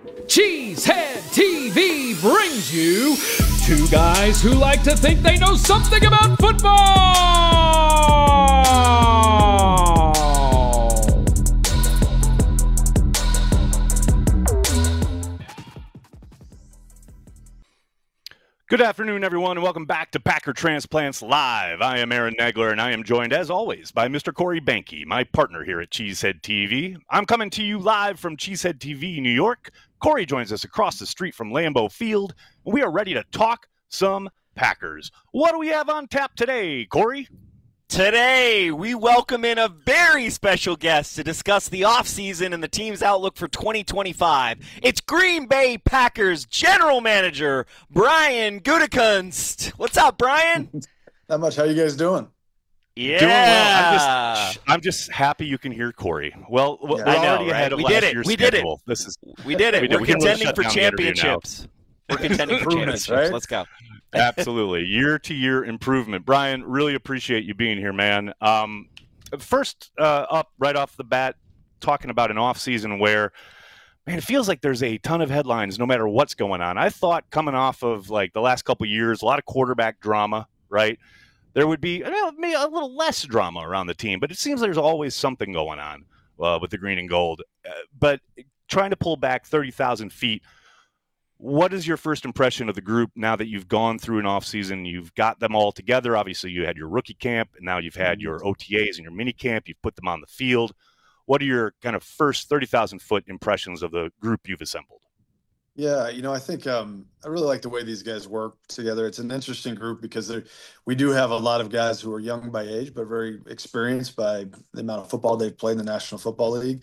Cheesehead TV brings you two guys who like to think they know something about football. Good afternoon, everyone, and welcome back to Packer Transplants Live. I am Aaron Nagler, and I am joined, as always, by Mr. Corey Banky, my partner here at Cheesehead TV. I'm coming to you live from Cheesehead TV, New York. Corey joins us across the street from Lambeau Field, and we are ready to talk some Packers. What do we have on tap today, Corey? Today, we welcome in a very special guest to discuss the offseason and the team's outlook for 2025. It's Green Bay Packers General Manager, Brian Gutekunst. What's up, Brian? Not much. How you guys doing? Yeah. Doing well. I'm just happy you can hear Corey. Well, we're already ahead of last year's schedule. We did it. We're contending for championships. We're contending for championships. Right? Let's go. Absolutely. Year-to-year improvement. Brian, really appreciate you being here, man. First up, right off the bat, talking about an offseason where, man, it feels like there's a ton of headlines no matter what's going on. I thought coming off of, like, the last couple of years, a lot of quarterback drama, right? There would be maybe a little less drama around the team, but it seems there's always something going on with the green and gold. But trying to pull back 30,000 feet, what is your first impression of the group now that you've gone through an offseason? You've got them all together. Obviously, you had your rookie camp, and now you've had your OTAs and your mini camp. You've put them on the field. What are your kind of first 30,000-foot impressions of the group you've assembled? Yeah, I think I really like the way these guys work together. It's an interesting group because we do have a lot of guys who are young by age, but very experienced by the amount of football they've played in the National Football League.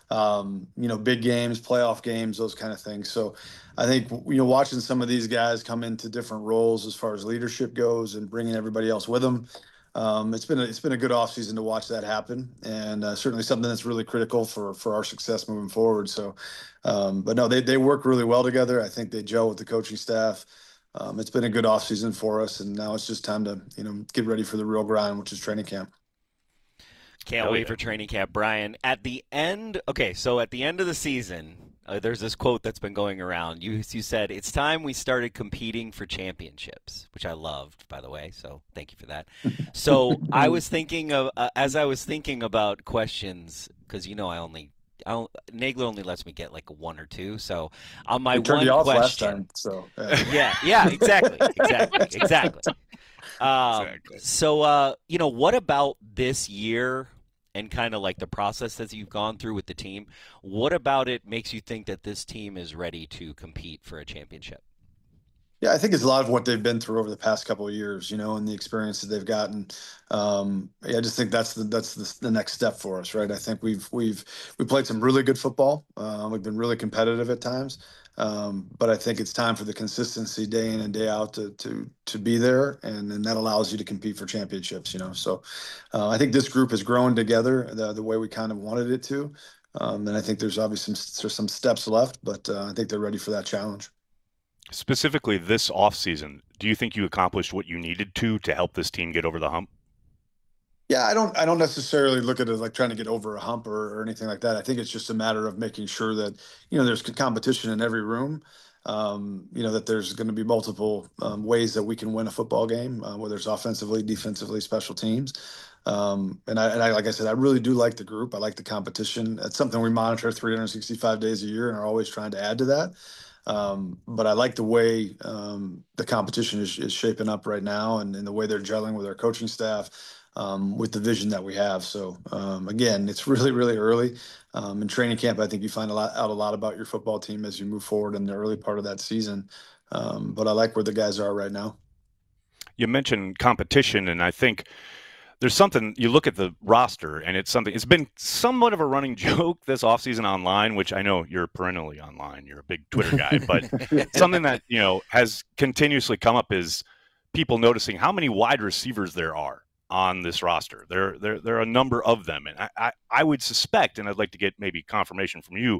Big games, playoff games, those kind of things. So I think, watching some of these guys come into different roles as far as leadership goes and bringing everybody else with them, it's been a good offseason to watch that happen, and certainly something that's really critical for our success moving forward. So, but no, they work really well together. I think they gel with the coaching staff. It's been a good offseason for us, and now it's just time to get ready for the real grind, which is training camp. Can't wait for training camp, Brian. At the end of the season, there's this quote that's been going around. You said, it's time we started competing for championships, which I loved, by the way, so thank you for that. So I was thinking of, as I was thinking about questions, because Nagler only lets me get like one or two, so on my one question. Last time, so yeah, exactly. So, what about this year and kind of like the process that you've gone through with the team? What about it makes you think that this team is ready to compete for a championship? Yeah, I think it's a lot of what they've been through over the past couple of years, and the experience that they've gotten. I just think that's the next step for us, right? I think we played some really good football. We've been really competitive at times. But I think it's time for the consistency day in and day out to be there, and that allows you to compete for championships, So I think this group has grown together the way we kind of wanted it to. And I think there's obviously some steps left, but I think they're ready for that challenge. Specifically this offseason, do you think you accomplished what you needed to help this team get over the hump? Yeah, I don't necessarily look at it like trying to get over a hump or anything like that. I think it's just a matter of making sure that, there's competition in every room, that there's going to be multiple ways that we can win a football game, whether it's offensively, defensively, special teams. And I, like I said, I really do like the group. I like the competition. It's something we monitor 365 days a year and are always trying to add to that. But I like the way the competition is shaping up right now, and the way they're gelling with our coaching staff, with the vision that we have. So again, it's really, really early. In training camp, I think you find out a lot about your football team as you move forward in the early part of that season. But I like where the guys are right now. You mentioned competition, and I think there's something, you look at the roster, and it's been somewhat of a running joke this offseason online, which I know you're perennially online. You're a big Twitter guy, but something that, has continuously come up is people noticing how many wide receivers there are on this roster. There are a number of them. And I would suspect, and I'd like to get maybe confirmation from you,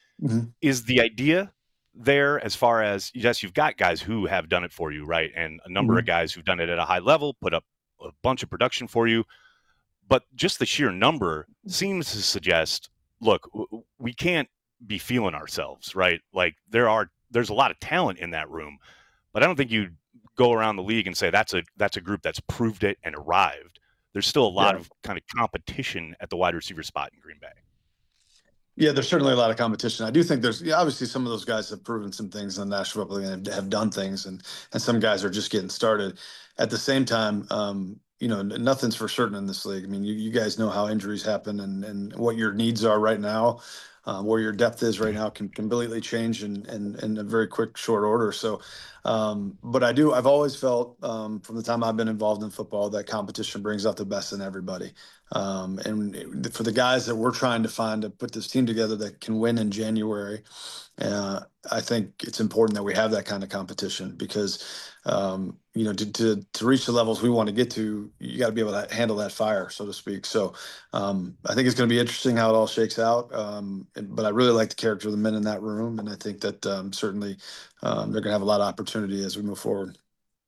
is the idea there as far as, yes, you've got guys who have done it for you, right? And a number of guys who've done it at a high level, put up a bunch of production for you. But just the sheer number seems to suggest, look, we can't be feeling ourselves, right? Like there's a lot of talent in that room, but I don't think you go around the league and say that's a group that's proved it and arrived. There's still a lot of kind of competition at the wide receiver spot in Green Bay. Yeah, there's certainly a lot of competition. I do think there's obviously some of those guys have proven some things in the National Football League and have done things, and some guys are just getting started. At the same time, nothing's for certain in this league. I mean, you guys know how injuries happen and what your needs are right now. Where your depth is right now can completely change in a very quick, short order. So, but I've always felt from the time I've been involved in football that competition brings out the best in everybody. And for the guys that we're trying to find to put this team together that can win in January, I think it's important that we have that kind of competition because, to reach the levels we want to get to, you got to be able to handle that fire, so to speak. So I think it's going to be interesting how it all shakes out. But I really like the character of the men in that room. And I think that certainly they're going to have a lot of opportunity as we move forward.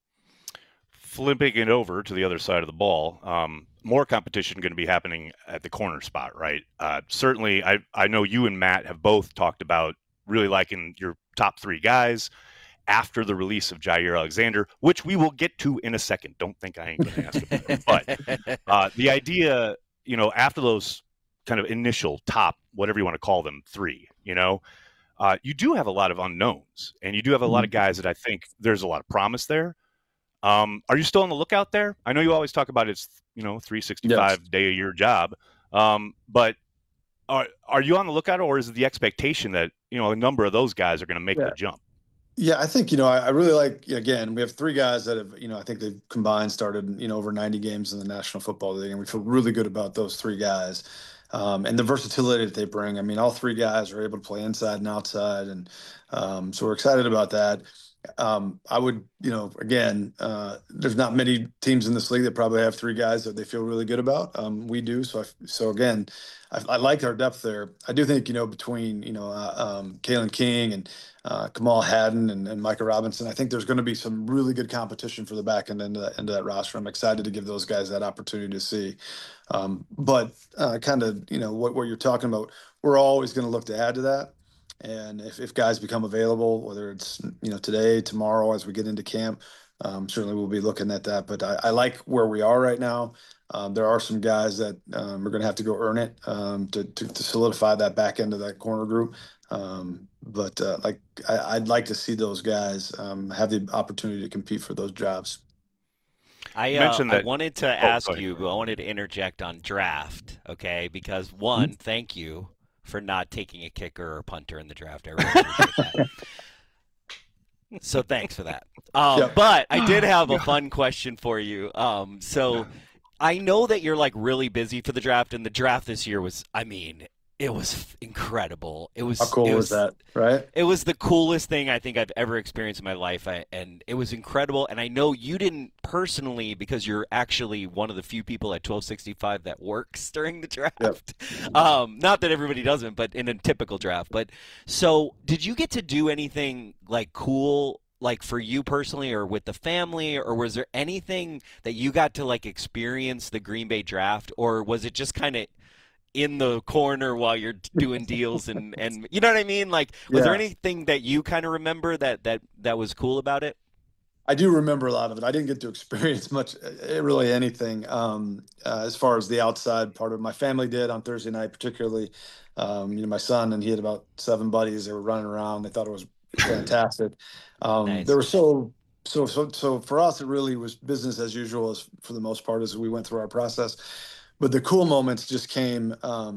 Flipping it over to the other side of the ball, more competition going to be happening at the corner spot, right? Certainly, I know you and Matt have both talked about really liking your top three guys after the release of Jaire Alexander, which we will get to in a second. Don't think I ain't going to ask about it. But the idea, after those kind of initial top, whatever you want to call them, three, you do have a lot of unknowns, and you do have a lot of guys that I think there's a lot of promise there. Are you still on the lookout there? I know you always talk about it's 365 day a year job, but are you on the lookout, or is it the expectation that a number of those guys are going to make the jump? Yeah, I think I really like. Again, we have three guys that have I think they've combined started over 90 games in the National Football League, and we feel really good about those three guys. And the versatility that they bring. I mean, all three guys are able to play inside and outside, and so we're excited about that. I would, again, there's not many teams in this league that probably have three guys that they feel really good about. We do. So again, I like our depth there. I do think, between, Kalen King and Kamal Haddon and Micah Robinson, I think there's going to be some really good competition for the back end into that roster. I'm excited to give those guys that opportunity to see. But kind of, what you're talking about, we're always going to look to add to that. And if guys become available, whether it's today, tomorrow, as we get into camp, certainly we'll be looking at that. But I like where we are right now. There are some guys that are going to have to go earn it to solidify that back end of that corner group. But I'd like to see those guys have the opportunity to compete for those jobs. I wanted to ask you. I wanted to interject on draft, okay? Because one, thank you for not taking a kicker or punter in the draft. I really appreciate that. So thanks for that. But I did have a fun question for you. So I know that you're really busy for the draft, and the draft this year was, it was incredible. How cool was that, right? It was the coolest thing I think I've ever experienced in my life, and it was incredible. And I know you didn't personally, because you're actually one of the few people at 1265 that works during the draft. Yep. Not that everybody doesn't, but in a typical draft. But so, did you get to do anything cool, for you personally, or with the family, or was there anything that you got to experience the Green Bay draft, or was it just kind of in the corner while you're doing deals and you know what I mean? Was there anything that you kind of remember that was cool about it? I do remember a lot of it. I didn't get to experience much, really anything, as far as the outside part of it. My family did on Thursday night, particularly. My son, and he had about 7 buddies. They were running around. They thought it was fantastic. Nice. They were so for us, it really was business as usual for the most part as we went through our process. But the cool moments just came,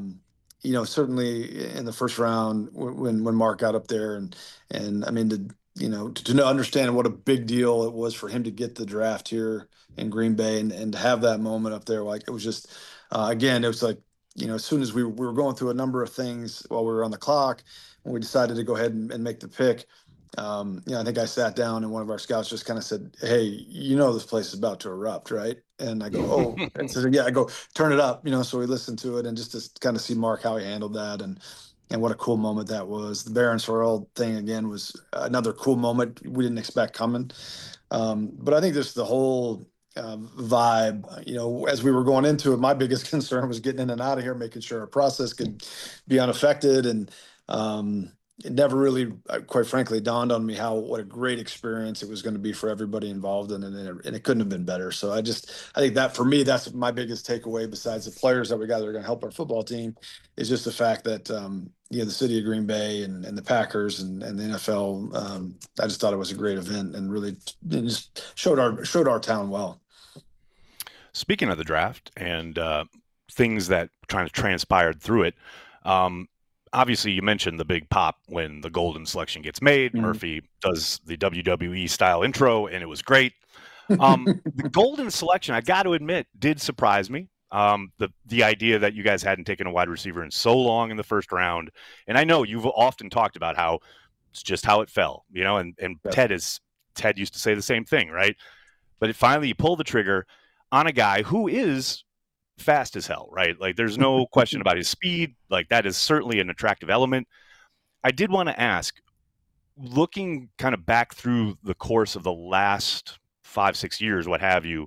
certainly in the first round when Mark got up there, and I mean to understand what a big deal it was for him to get the draft here in Green Bay and to have that moment up there, it was just again, it was as soon as we were going through a number of things while we were on the clock, when we decided to go ahead and make the pick. I think I sat down and one of our scouts just kind of said, "Hey, this place is about to erupt, right?" And I go, "Oh," and so yeah, I go, "Turn it up," So we listened to it and just to kind of see Mark how he handled that and what a cool moment that was. The Barron Sorrell thing again was another cool moment we didn't expect coming. But I think just the whole vibe, as we were going into it, my biggest concern was getting in and out of here, making sure our process could be unaffected and It never really, quite frankly, dawned on me what a great experience it was going to be for everybody involved in it, and it couldn't have been better. So I think that for me, that's my biggest takeaway. Besides the players that we got that are going to help our football team, is just the fact that the city of Green Bay and the Packers and the NFL. I just thought it was a great event and really just showed our town well. Speaking of the draft and things that kind of transpired through it. Obviously, you mentioned the big pop when the golden selection gets made. Mm-hmm. Murphy does the WWE style intro, and it was great. The golden selection, I got to admit, did surprise me. The idea that you guys hadn't taken a wide receiver in so long in the first round, and I know you've often talked about how it's just how it fell, and Yeah. Ted used to say the same thing, right? But finally, you pull the trigger on a guy who is fast as hell, right? Like there's no question about his speed. Like that is certainly an attractive element. I did want to ask, looking kind of back through the course of the last 5-6 years, what have you,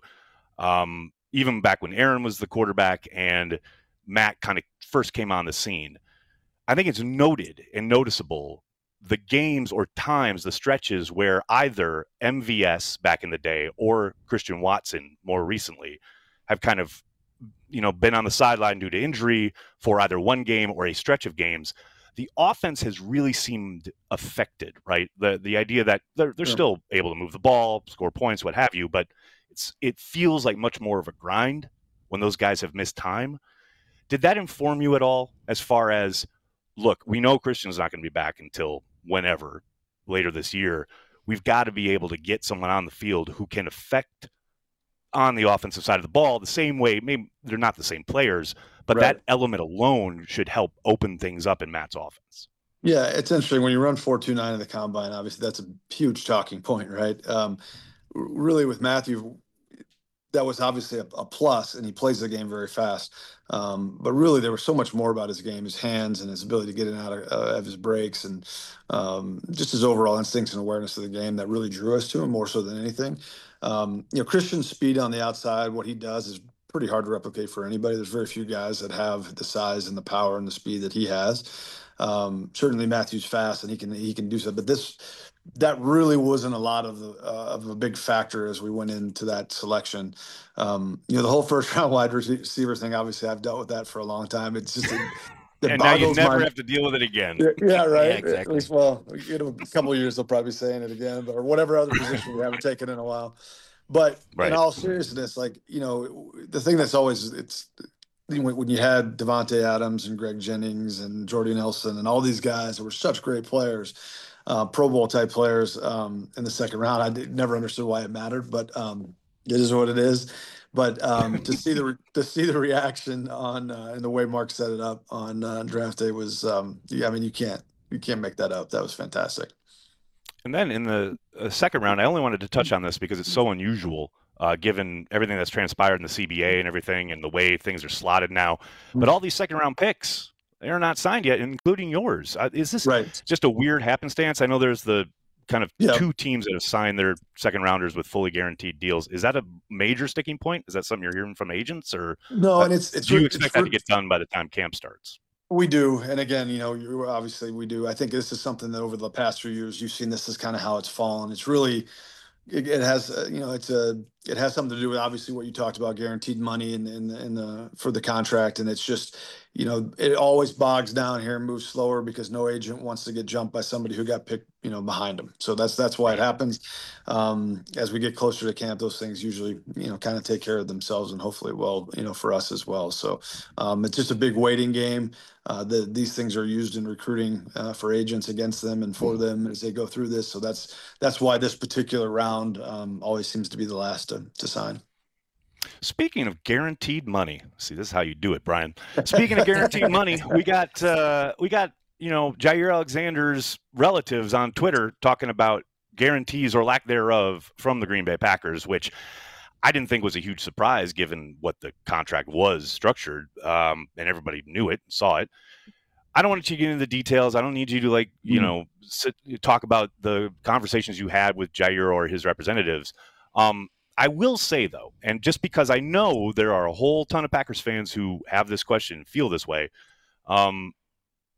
even back when Aaron was the quarterback and Matt kind of first came on the scene, I think it's noted and noticeable the games or times, the stretches where either MVS back in the day or Christian Watson more recently have kind of been on the sideline due to injury for either one game or a stretch of games. The offense has really seemed affected, right? The idea that they're still able to move the ball, score points, what have you, but it feels like much more of a grind when those guys have missed time. Did that inform you at all as far as, look, we know Christian's not going to be back until whenever later this year. We've got to be able to get someone on the field who can affect on the offensive side of the ball the same way. Maybe they're not the same players, but Right. that element alone should help open things up in Matt's offense. Yeah, it's interesting when you run 4.29 in the combine. Obviously, that's a huge talking point, right? Really, with Matthew, that was obviously a plus, and he plays the game very fast. But really, there was so much more about his game, his hands, and his ability to get in and out of his breaks, and just his overall instincts and awareness of the game that really drew us to him more so than anything. Christian's speed on the outside, what he does is pretty hard to replicate for anybody. There's very few guys that have the size and the power and the speed that he has. Certainly Matthew's fast and he can do so, but that really wasn't a lot of a big factor as we went into that selection. The whole first round wide receiver thing, obviously I've dealt with that for a long time. It's just and now you never have to deal with it again. Yeah, right. Yeah, exactly. At least, a couple of years they'll probably be saying it again, or whatever other position we haven't taken in a while. But Right. In all seriousness, the thing that's always when you had Devontae Adams and Greg Jennings and Jordy Nelson and all these guys that were such great players, Pro Bowl type players in the second round, I never understood why it mattered, but it is what it is. But to see the reaction on and the way Mark set it up on draft day was, you can't make that up. That was fantastic. And then in the second round, I only wanted to touch on this because it's so unusual, given everything that's transpired in the CBA and everything and the way things are slotted now. But all these second round picks, they're not signed yet, including yours. Is this Right. just a weird happenstance? I know there's the kind of Yeah. two teams that have signed their second rounders with fully guaranteed deals. Is that a major sticking point? Is that something you're hearing from agents, or No, and it's do you expect that to get done by the time camp starts? We do, and again, obviously we do. I think this is something that over the past few years you've seen. This is kind of how it's fallen. It's really, it has, it has something to do with obviously what you talked about, guaranteed money in for the contract, and it's just, it always bogs down here and moves slower because no agent wants to get jumped by somebody who got picked, behind them. So that's why it happens. As we get closer to camp, those things usually, kind of take care of themselves, and hopefully, for us as well. So it's just a big waiting game. These things are used in recruiting for agents against them and for them as they go through this. So that's why this particular round always seems to be the last to sign. Speaking of guaranteed money, see, this is how you do it, Brian. Speaking of guaranteed money, we got Jair Alexander's relatives on Twitter talking about guarantees or lack thereof from the Green Bay Packers, which I didn't think was a huge surprise given what the contract was structured, and everybody knew it, saw it. I don't want you to get into the details. I don't need you to talk about the conversations you had with Jair or his representatives. I will say, though, and just because I know there are a whole ton of Packers fans who have this question, feel this way,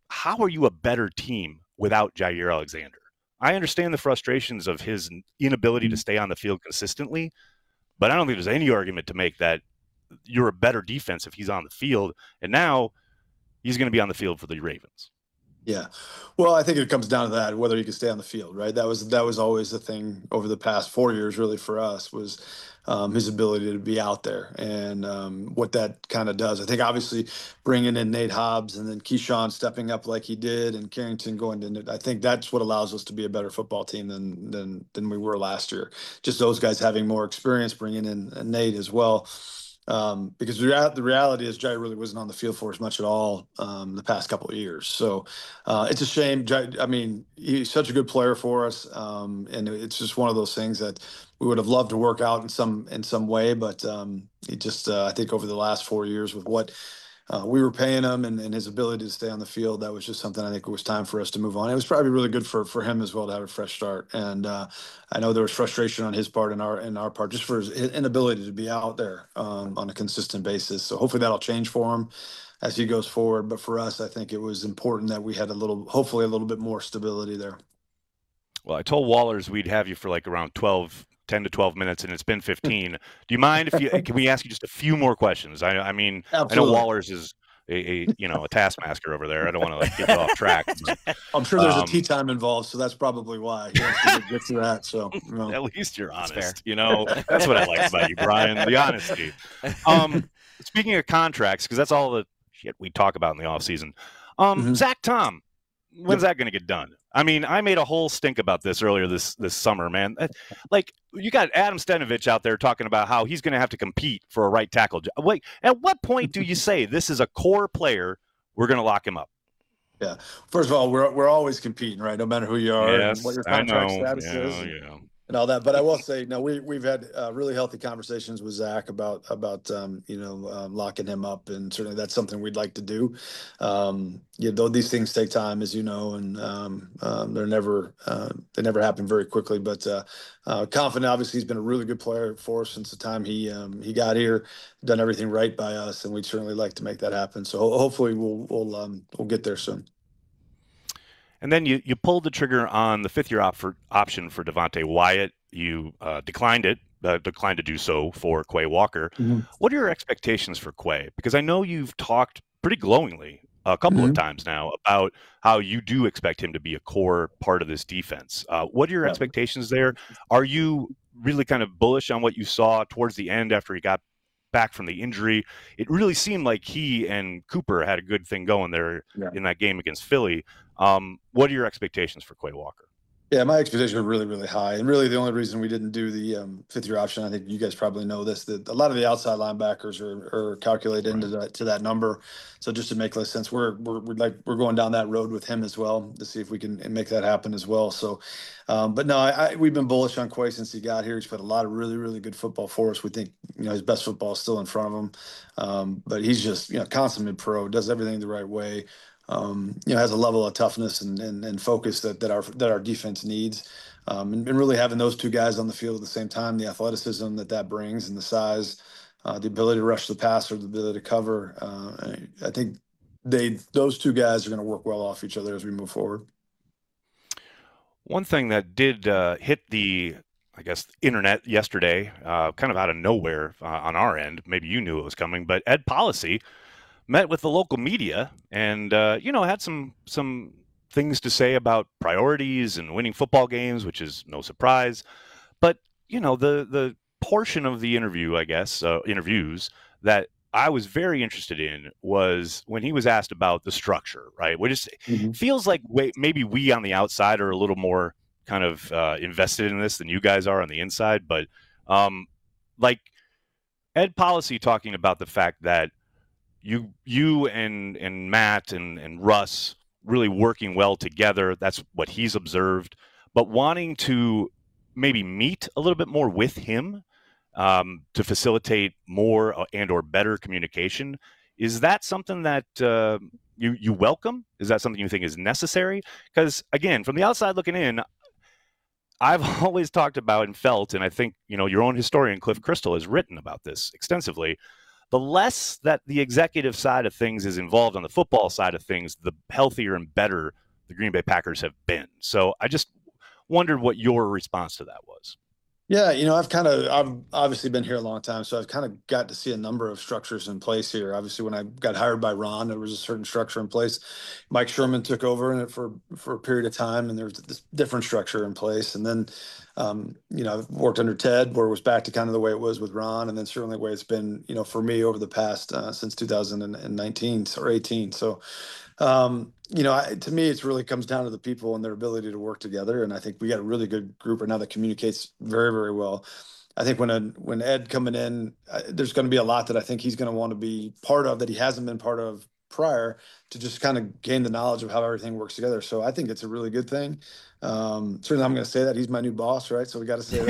how are you a better team without Jair Alexander? I understand the frustrations of his inability to stay on the field consistently, but I don't think there's any argument to make that you're a better defense if he's on the field. And now he's going to be on the field for the Ravens. Yeah. Well, I think it comes down to that, whether he can stay on the field, right? That was always the thing over the past 4 years, really, for us, was his ability to be out there and what that kind of does. I think obviously bringing in Nate Hobbs and then Keyshawn stepping up like he did and Carrington going to, I think that's what allows us to be a better football team than we were last year. Just those guys having more experience, bringing in Nate as well. Because the reality is Jai really wasn't on the field for us much at all the past couple of years. So it's a shame. I mean, he's such a good player for us, and it's just one of those things that we would have loved to work out in some way. But it just I think over the last 4 years with what we were paying him and his ability to stay on the field, that was just something I think it was time for us to move on. It was probably really good for him as well to have a fresh start. And I know there was frustration on his part and our part just for his inability to be out there on a consistent basis. So hopefully that'll change for him as he goes forward. But for us, I think it was important that we had hopefully a little bit more stability there. Well, I told Wallers we'd have you for like around 10 to 12 minutes, and it's been 15. Do you mind can we ask you just a few more questions? I mean, absolutely. I know Wallers is a taskmaster over there. I don't want to get you off track. But, I'm sure there's a tea time involved, so that's probably why he wants to get to that. So at least you're honest. That's what I like about you, Brian, the honesty. Speaking of contracts, because that's all the shit we talk about in the offseason. Zach Tom, when's that going to get done? I mean, I made a whole stink about this earlier this summer, man. Like, you got Adam Stenavich out there talking about how he's going to have to compete for a right tackle. Wait, at what point do you say this is a core player, we're going to lock him up? Yeah. First of all, we're always competing, right? No matter who you are and what your contract status is. Yeah. And all that, but I will say, no, we've had really healthy conversations with Zach about locking him up, and certainly that's something we'd like to do. Though these things take time, as you know, and they never happen very quickly. But confident, obviously, he's been a really good player for us since the time he got here, done everything right by us, and we'd certainly like to make that happen. So hopefully we'll get there soon. And then you pulled the trigger on the fifth-year option for Devonte Wyatt. You declined to do so for Quay Walker. Mm-hmm. What are your expectations for Quay? Because I know you've talked pretty glowingly a couple of times now about how you do expect him to be a core part of this defense. What are your expectations there? Are you really kind of bullish on what you saw towards the end after he got back from the injury? It really seemed like he and Cooper had a good thing going there in that game against Philly. What are your expectations for Quay Walker? Yeah, my expectations are really, really high. And really the only reason we didn't do the fifth-year option, I think you guys probably know this, that a lot of the outside linebackers are calculated into that number. So just to make less sense, we're going down that road with him as well to see if we can make that happen as well. So, but no, we've been bullish on Quay since he got here. He's played a lot of really, really good football for us. We think, his best football is still in front of him. But he's just, consummate pro, does everything the right way. Has a level of toughness and focus that our defense needs, and really having those two guys on the field at the same time, the athleticism that brings and the size, the ability to rush the passer, the ability to cover. I think those two guys are going to work well off each other as we move forward. One thing that did hit the internet yesterday, kind of out of nowhere on our end, maybe you knew it was coming, but Ed Policy met with the local media and, had some things to say about priorities and winning football games, which is no surprise. But, the portion of the interview, interviews that I was very interested in was when he was asked about the structure, right? Which feels like maybe we on the outside are a little more kind of invested in this than you guys are on the inside. But like Ed Policy talking about the fact that you and Matt and Russ really working well together. That's what he's observed. But wanting to maybe meet a little bit more with him to facilitate more and or better communication. Is that something that you welcome? Is that something you think is necessary? Because, again, from the outside looking in, I've always talked about and felt, and I think, your own historian, Cliff Crystal, has written about this extensively, the less that the executive side of things is involved on the football side of things, the healthier and better the Green Bay Packers have been. So I just wondered what your response to that was. Yeah, I've obviously been here a long time, so I've kind of got to see a number of structures in place here. Obviously, when I got hired by Ron, there was a certain structure in place. Mike Sherman took over in it for a period of time, and there was this different structure in place. And then, I've worked under Ted, where it was back to kind of the way it was with Ron, and then certainly the way it's been, for me over the past since 2019 or 18. So. To me, it really comes down to the people and their ability to work together. And I think we got a really good group right now that communicates very, very well. I think when Ed coming in, there's going to be a lot that I think he's going to want to be part of that he hasn't been part of prior, to just kind of gain the knowledge of how everything works together. So I think it's a really good thing. Certainly I'm going to say that he's my new boss, right? So we got to say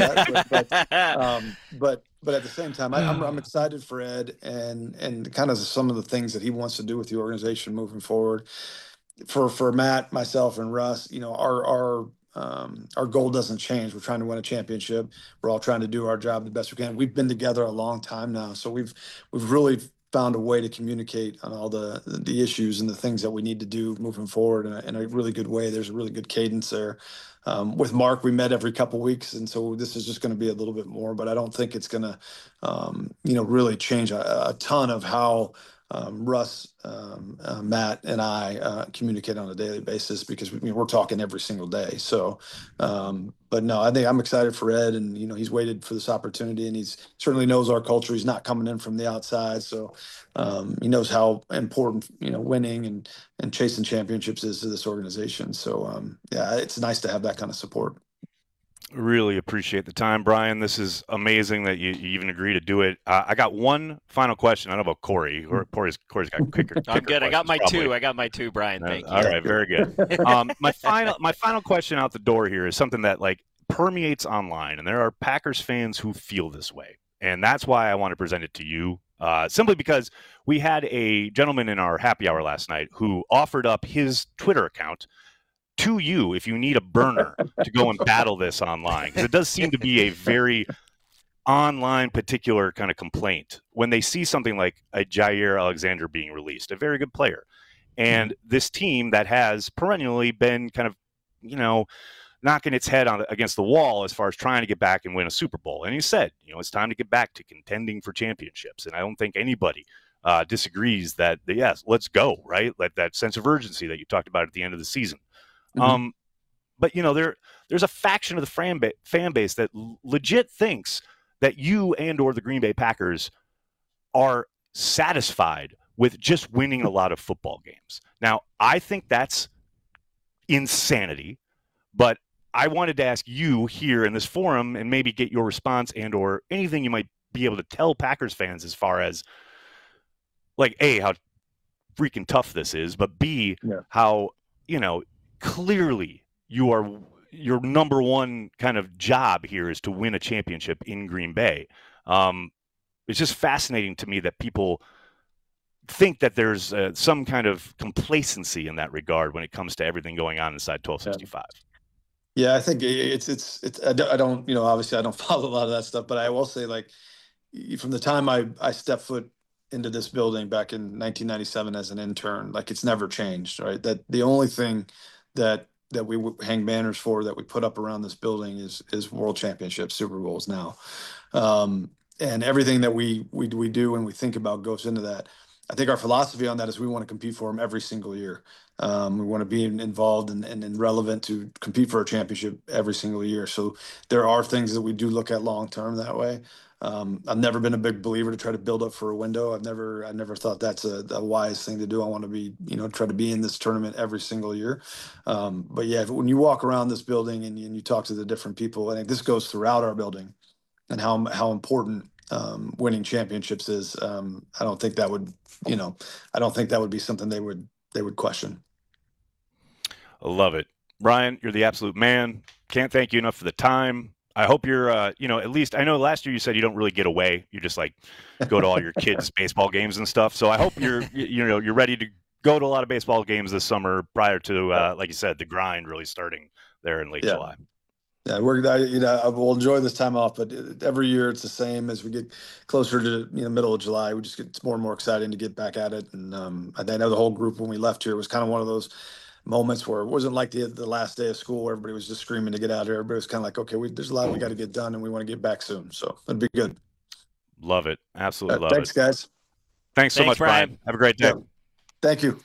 that. But at the same time, I'm excited for Ed and kind of some of the things that he wants to do with the organization moving forward. For Matt, myself, and Russ, our goal doesn't change. We're trying to win a championship. We're all trying to do our job the best we can. We've been together a long time now, so we've really found a way to communicate on all the issues and the things that we need to do moving forward in a really good way. There's a really good cadence there. With Mark, we met every couple weeks, and so this is just going to be a little bit more. But I don't think it's going to, really change a ton of how Russ, Matt, and I communicate on a daily basis, because we're talking every single day. So, but no, I think I'm excited for Ed, and he's waited for this opportunity, and he's certainly knows our culture. He's not coming in from the outside, so he knows how important winning and chasing championships is to this organization. So yeah, it's nice to have that kind of support. Really appreciate the time, Brian. This is amazing that you even agree to do it. I got one final question. I don't know about Corey. Corey's got kicker. I'm good. I got my probably. two, Brian. Thank you. All right, very good. My final question out the door here is something that permeates online, and there are Packers fans who feel this way, and that's why I want to present it to you. Simply because we had a gentleman in our happy hour last night who offered up his Twitter account to you if you need a burner to go and battle this online, because it does seem to be a very online particular kind of complaint when they see something like a Jair Alexander being released, a very good player, and this team that has perennially been kind of knocking its head against the wall as far as trying to get back and win a Super Bowl. And he said, it's time to get back to contending for championships, and I don't think anybody disagrees that yes, let's go, right? That sense of urgency that you talked about at the end of the season. But there's a faction of the fan base that legit thinks that you and or the Green Bay Packers are satisfied with just winning a lot of football games. Now, I think that's insanity, but I wanted to ask you here in this forum and maybe get your response and or anything you might be able to tell Packers fans as far as A, how freaking tough this is, but B, how, clearly your number one kind of job here is to win a championship in Green Bay. It's just fascinating to me that people think that there's some kind of complacency in that regard when it comes to everything going on inside 1265. Yeah, I think it's I don't obviously I don't follow a lot of that stuff, but I will say, from the time I stepped foot into this building back in 1997 as an intern, it's never changed, right? That the only thing that we hang banners for, that we put up around this building, is world championships, Super Bowls now, and everything that we do and we think about goes into that. I think our philosophy on that is we want to compete for them every single year. We want to be involved and relevant to compete for a championship every single year. So there are things that we do look at long term that way. I've never been a big believer to try to build up for a window. I never thought that's a wise thing to do. I want to be, try to be in this tournament every single year. But yeah, when you walk around this building and you talk to the different people, I think this goes throughout our building, and how important winning championships is. I don't think that would, I don't think that would be something they would question. I love it. Brian, you're the absolute man. Can't thank you enough for the time. I hope you're, at least I know last year you said you don't really get away. You just go to all your kids' baseball games and stuff. So I hope you're ready to go to a lot of baseball games this summer prior to, like you said, the grind really starting there in late July. Yeah, I will enjoy this time off, but every year it's the same. As we get closer to middle of July, it's more and more exciting to get back at it. And I know the whole group when we left here was kind of one of those moments where it wasn't like the last day of school where everybody was just screaming to get out of here. Everybody was kind of like, okay, there's a lot we got to get done, and we want to get back soon. So it'd be good. Love it, absolutely love thanks, it. Thanks, guys. Thanks so much, Brian. Have a great day. Yeah. Thank you.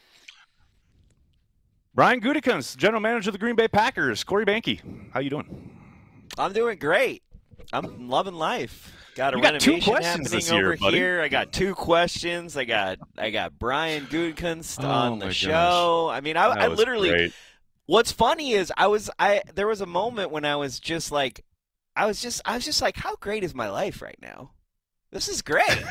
Brian Gutekunst, general manager of the Green Bay Packers. Corey Behnke, how you doing? I'm doing great. I'm loving life. Got a you got renovation happening over buddy. here. I got 2 questions. I got Brian Gutekunst on the show. Goodness. I mean, I literally. Great. What's funny is there was a moment when I was just like, I was just like, how great is my life right now? This is great.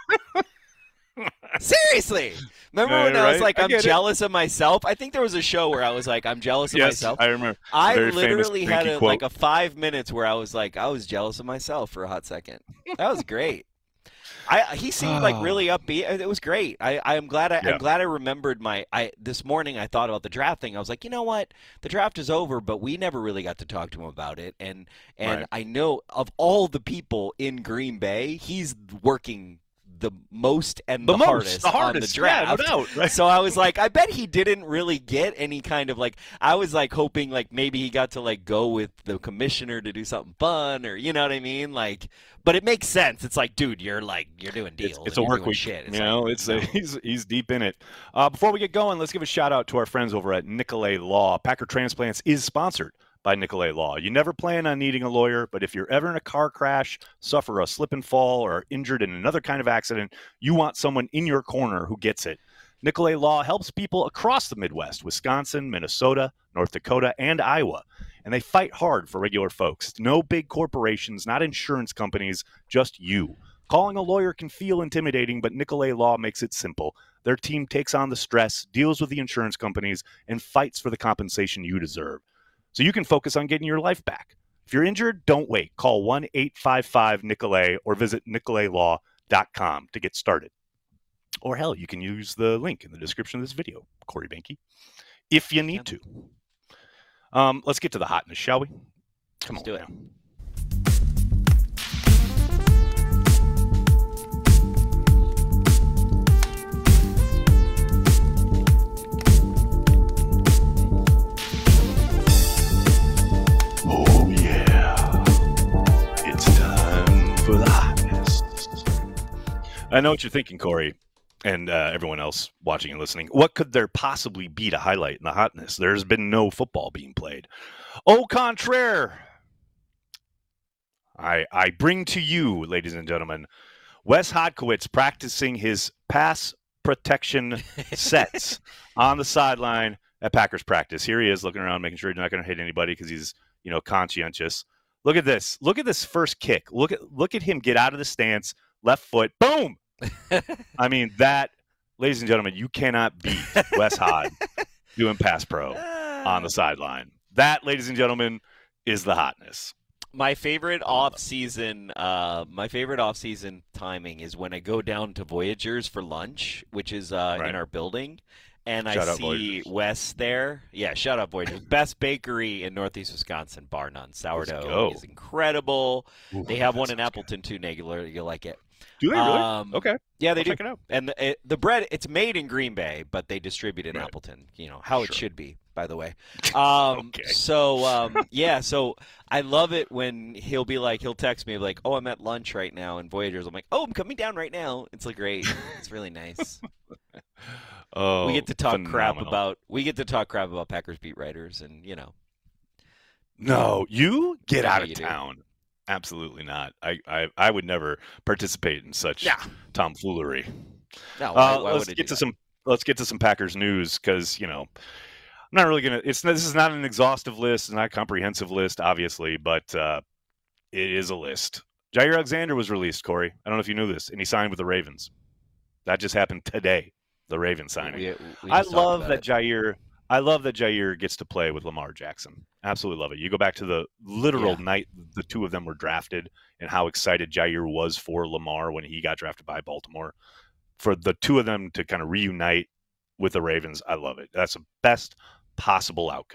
Seriously. Remember when I was like, I'm jealous of myself? I think there was a show where I was like, I'm jealous of myself. I remember. I literally had like a 5 minutes where I was like, I was jealous of myself for a hot second. That was great. He seemed like really upbeat. It was great. I'm glad I remembered this morning I thought about the draft thing. I was like, you know what? The draft is over, but we never really got to talk to him about it. And right. I know of all the people in Green Bay, he's working the most and the hardest on the draft. Yeah, no doubt, right? So I was like, I bet he didn't really get any kind of like, I was like hoping like maybe he got to like go with the commissioner to do something fun, or you know what I mean? Like, but it makes sense. It's like, dude, you're doing deals. It's a work week. Shit. He's deep in it. Before we get going, let's give a shout out to our friends over at Nicolay Law. Packer Transplants is sponsored by Nicolay Law. You never plan on needing a lawyer, but if you're ever in a car crash, suffer a slip and fall, or are injured in another kind of accident, you want someone in your corner who gets it. Nicolay Law helps people across the Midwest, Wisconsin, Minnesota, North Dakota, and Iowa. And they fight hard for regular folks. No big corporations, not insurance companies, just you. Calling a lawyer can feel intimidating, but Nicolay Law makes it simple. Their team takes on the stress, deals with the insurance companies, and fights for the compensation you deserve. So you can focus on getting your life back. If you're injured, don't wait. Call 1-855-NICOLAY or visit nicolaylaw.com to get started. Or hell, you can use the link in the description of this video, Corey Behnke, if you need to. Let's get to the hotness, shall we? Let's do it. I know what you're thinking, Corey, and everyone else watching and listening. What could there possibly be to highlight in the hotness? There's been no football being played. Au contraire, I bring to you, ladies and gentlemen, Wes Hodkiewicz practicing his pass protection sets on the sideline at Packers practice. Here he is looking around, making sure he's not going to hit anybody because he's, conscientious. Look at this. Look at this first kick. Look at him get out of the stance, left foot, boom. I mean, that, ladies and gentlemen, you cannot beat Wes Hod doing pass pro on the sideline. That, ladies and gentlemen, is the hotness. My favorite off-season timing is when I go down to Voyagers for lunch, which is in our building, and I see Wes there. Yeah, shout out Voyagers. Best bakery in Northeast Wisconsin, bar none. Sourdough is incredible. Ooh, they have one in Appleton too, Nagler. You'll like it. Do they really? Okay. Yeah, they do. Check it out. And the bread, it's made in Green Bay, but they distribute it in Appleton. How it should be, by the way. Okay. So I love it when he'll text me like, oh, I'm at lunch right now in Voyagers. I'm like, oh, I'm coming down right now. It's like great. It's really nice. We get to talk crap about Packers beat writers, and No, you get out of town. Do. Absolutely not. I would never participate in such tomfoolery. No, let's get to some Packers news because I'm not really gonna. This is not an exhaustive list, it's not a comprehensive list, obviously, but it is a list. Jaire Alexander was released, Corey. I don't know if you knew this, and he signed with the Ravens. That just happened today. The Ravens signing. I love that Jaire gets to play with Lamar Jackson. Absolutely love it. You go back to the literal night the two of them were drafted and how excited Jaire was for Lamar when he got drafted by Baltimore. For the two of them to kind of reunite with the Ravens, I love it. That's the best possible outcome.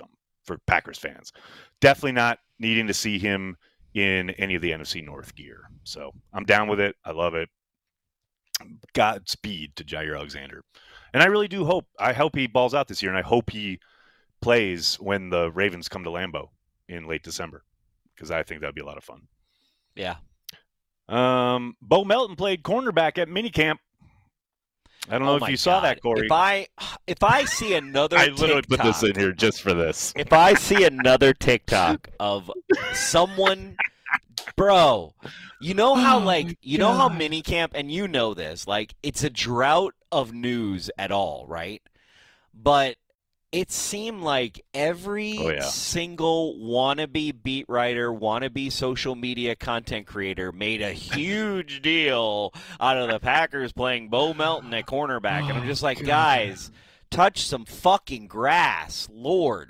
for Packers fans. Definitely not needing to see him in any of the NFC North gear. So I'm down with it. I love it. Godspeed to Jair Alexander. And I really do hope he balls out this year, and I hope he plays when the Ravens come to Lambeau in late December, because I think that'd be a lot of fun. Yeah. Bo Melton played cornerback at minicamp. I don't know if you saw that, Corey. If I see another I literally TikTok, put this in here just for this. If I see another TikTok of someone, bro, you know how how minicamp, and you know this, like it's a drought of news at all, right? But it seemed like every single wannabe beat writer, wannabe social media content creator made a huge deal out of the Packers playing Bo Melton at cornerback. And I'm just like, guys, touch some fucking grass, Lord.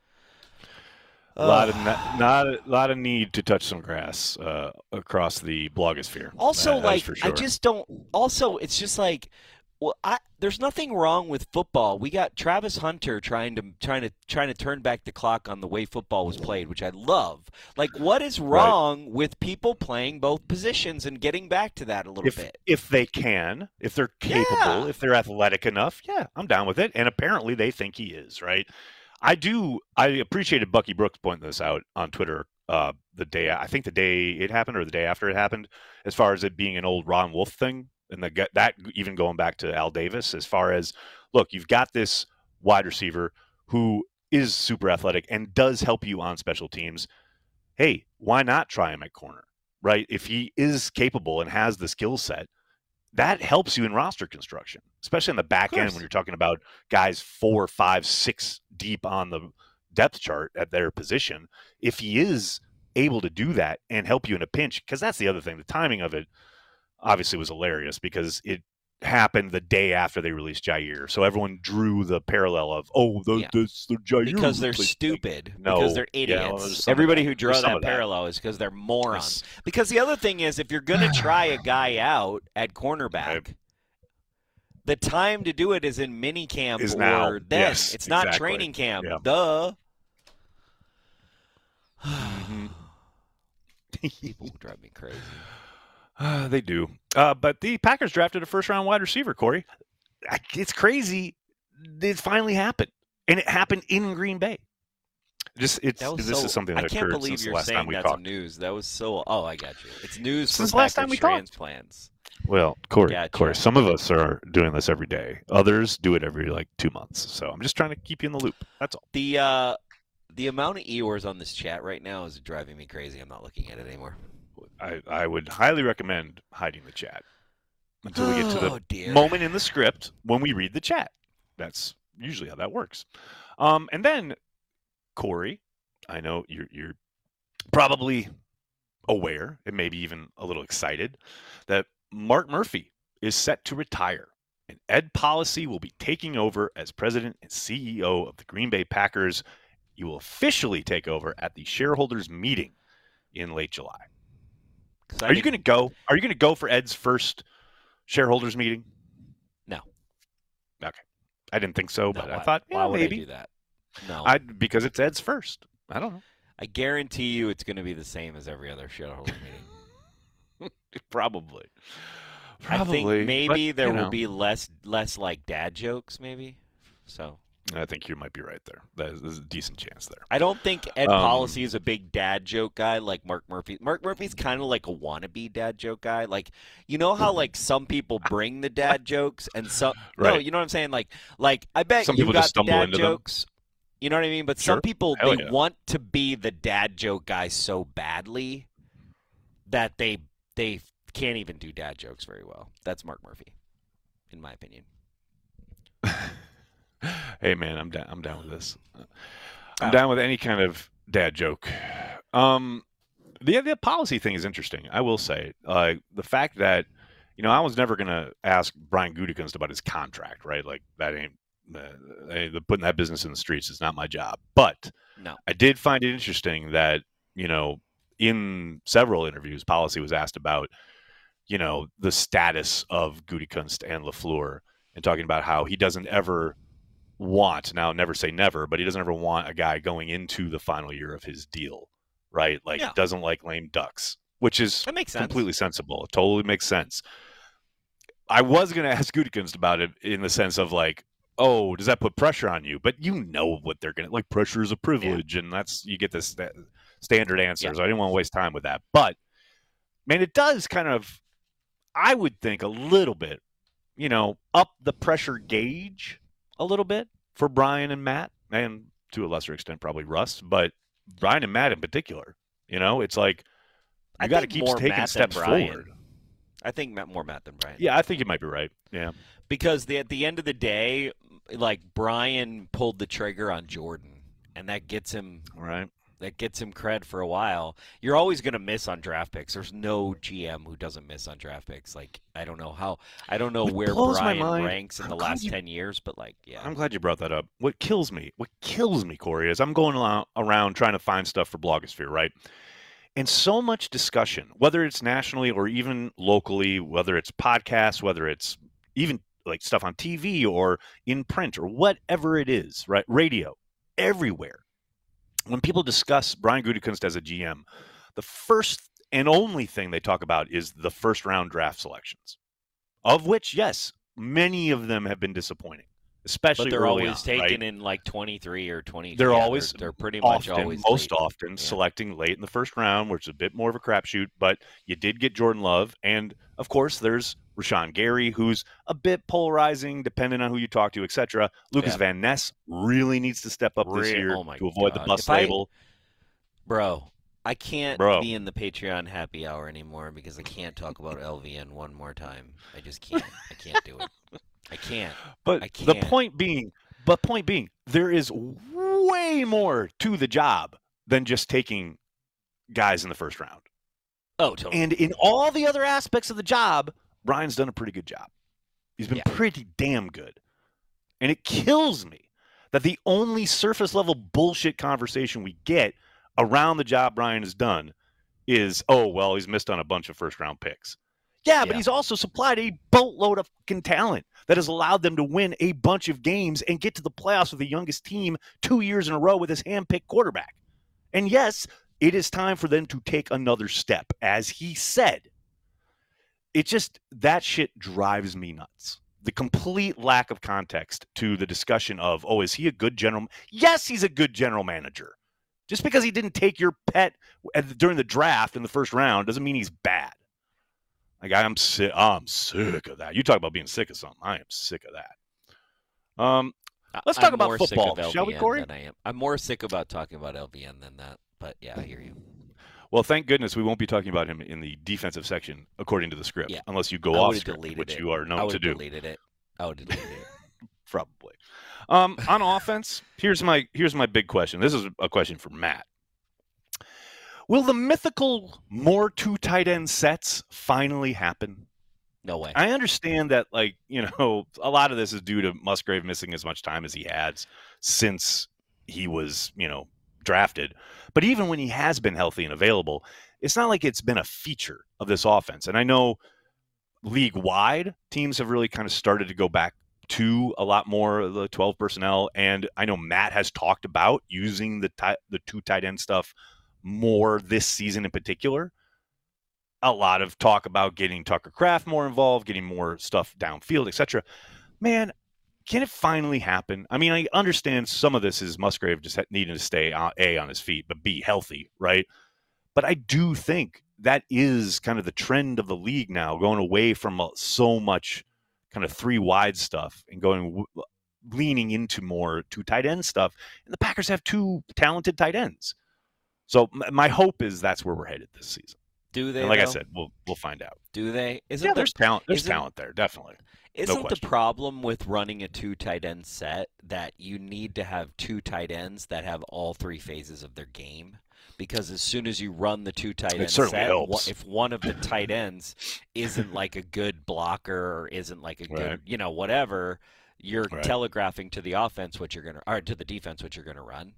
A lot of need to touch some grass across the blogosphere. Also, sure. I just don't. Also, it's just like, well, there's nothing wrong with football. We got Travis Hunter trying to turn back the clock on the way football was played, which I love. Like, what is wrong with people playing both positions and getting back to that a little bit? If they can, if they're capable, if they're athletic enough, I'm down with it. And apparently they think he is, right? I appreciated Bucky Brooks pointing this out on Twitter the day it happened or the day after it happened, as far as it being an old Ron Wolf thing. And that even going back to Al Davis, as far as, look, you've got this wide receiver who is super athletic and does help you on special teams. Hey, why not try him at corner, right? If he is capable and has the skill set, that helps you in roster construction, especially on the back end when you're talking about guys 4, 5, 6 deep on the depth chart at their position. If he is able to do that and help you in a pinch, because that's the other thing, the timing of it obviously was hilarious because it happened the day after they released Jair. So everyone drew the parallel of, that's the Jair. Because they're stupid. No. Because they're idiots. Everybody who draws that parallel is because they're morons. Because the other thing is, if you're going to try a guy out at cornerback, the time to do it is in minicamp or now. then. Yes, it's not training camp. Yeah. Duh. People drive me crazy. They do. But the Packers drafted a first-round wide receiver, Corey. It's crazy. It finally happened. And it happened in Green Bay. This is something that occurred since the last time we talked. I can't believe you're saying that's news. That was so... Oh, I got you. It's news since for the last time we transplants. Well, Corey, some of us are doing this every day. Others do it every, 2 months. So I'm just trying to keep you in the loop. That's all. The amount of Eeyores on this chat right now is driving me crazy. I'm not looking at it anymore. I would highly recommend hiding the chat until we get to the moment in the script when we read the chat. That's usually how that works. And then, Corey, I know you're probably aware and maybe even a little excited that Mark Murphy is set to retire, and Ed Policy will be taking over as president and CEO of the Green Bay Packers. He will officially take over at the shareholders meeting in late July. Are you going to go? Are you going to go for Ed's first shareholders meeting? No. Okay. I didn't think so, but I thought, why would maybe. I do that? No. Because it's Ed's first. I don't know. I guarantee you it's going to be the same as every other shareholder meeting. Probably. I think maybe there will be less like dad jokes, maybe. So. I think you might be right there. There's a decent chance there. I don't think Ed Policy is a big dad joke guy like Mark Murphy. Mark Murphy's kind of like a wannabe dad joke guy. Like, you know how some people bring the dad jokes and some right. No, you know what I'm saying? Like I bet some you got the dad into jokes. Them. You know what I mean? But some people want to be the dad joke guy so badly that they can't even do dad jokes very well. That's Mark Murphy, in my opinion. Hey man, I'm down with this. I'm down with any kind of dad joke. The policy thing is interesting. I will say the fact that I was never gonna ask Brian Gutekunst about his contract, right? Like that ain't putting that business in the streets is not my job. But no, I did find it interesting that in several interviews, Policy was asked about the status of Gutekunst and LaFleur, and talking about how he doesn't ever want, now never say never, but he doesn't ever want a guy going into the final year of his deal, right? Like, doesn't like lame ducks, which is that makes sense. Completely sensible. It totally makes sense. I was going to ask Gutekunst about it in the sense of like, oh, does that put pressure on you? But you know what they're going to, like, pressure is a privilege, and you get this standard answer, so I didn't want to waste time with that. But, man, it does kind of, I would think, a little bit, up the pressure gauge a little bit for Brian and Matt, and to a lesser extent probably Russ, but Brian and Matt in particular. It's like you got to keep taking steps forward. I think more Matt than Brian. Yeah, I think you might be right. Yeah, because at the end of the day, like, Brian pulled the trigger on Jordan, and that gets him right. That gets him cred for a while. You're always going to miss on draft picks. There's no GM who doesn't miss on draft picks. Like, I don't know where Brian ranks in the last 10 years, but like, yeah. I'm glad you brought that up. What kills me, Corey, is I'm going around trying to find stuff for Blogosphere, right? And so much discussion, whether it's nationally or even locally, whether it's podcasts, whether it's even like stuff on TV or in print or whatever it is, right? Radio, everywhere. When people discuss Brian Gutekunst as a GM, the first and only thing they talk about is the first round draft selections, of which, yes, many of them have been disappointing, especially but they're early always on, taken right? in like 23 or 24. They're always they're pretty much always most late. often selecting late in the first round, which is a bit more of a crapshoot. But you did get Jordan Love, and of course, there's Rashawn Gary, who's a bit polarizing, depending on who you talk to, etc. Lucas Van Ness really needs to step up this year to avoid the bust label. Bro, I can't be in the Patreon happy hour anymore because I can't talk about LVN one more time. I just can't. I can't do it. I can't. But I can't. The point being, there is way more to the job than just taking guys in the first round. Oh, totally. And in all the other aspects of the job, Brian's done a pretty good job. He's been pretty damn good. And it kills me that the only surface level bullshit conversation we get around the job Brian has done is, oh, well, he's missed on a bunch of first round picks. Yeah, but he's also supplied a boatload of fucking talent that has allowed them to win a bunch of games and get to the playoffs with the youngest team 2 years in a row with his hand-picked quarterback. And yes, it is time for them to take another step, as he said. It just, that shit drives me nuts. The complete lack of context to the discussion of, oh, is he a good general? Yes, he's a good general manager. Just because he didn't take your pet during the draft in the first round doesn't mean he's bad. Like, I'm sick of that. You talk about being sick of something. I am sick of that. Let's talk about football, shall we, Corey? I'm more sick about talking about LVN than that. But yeah, I hear you. Well, thank goodness we won't be talking about him in the defensive section, according to the script, unless you go off script, which you are known to do. I would have deleted it. Probably. On offense, here's my big question. This is a question for Matt. Will the mythical more two tight end sets finally happen? No way. I understand that, like, a lot of this is due to Musgrave missing as much time as he has since he was, drafted. But even when he has been healthy and available, it's not like it's been a feature of this offense. And I know league-wide, teams have really kind of started to go back to a lot more of the 12 personnel. And I know Matt has talked about using the two tight end stuff more this season in particular. A lot of talk about getting Tucker Kraft more involved, getting more stuff downfield, etc. Man, can it finally happen? I mean, I understand some of this is Musgrave just needing to stay A, on his feet, but B, healthy, right? But I do think that is kind of the trend of the league now, going away from so much kind of three wide stuff and leaning into more two tight end stuff. And the Packers have two talented tight ends. So my hope is that's where we're headed this season. Do they? And like I said, we'll find out. Do they? There's talent. There's talent there, definitely. Isn't the problem with running a two tight end set that you need to have two tight ends that have all three phases of their game? Because as soon as you run the two tight end set, if one of the tight ends isn't like a good blocker or isn't like a good, whatever, you're telegraphing to the offense what you're gonna, or to the defense what you're gonna run.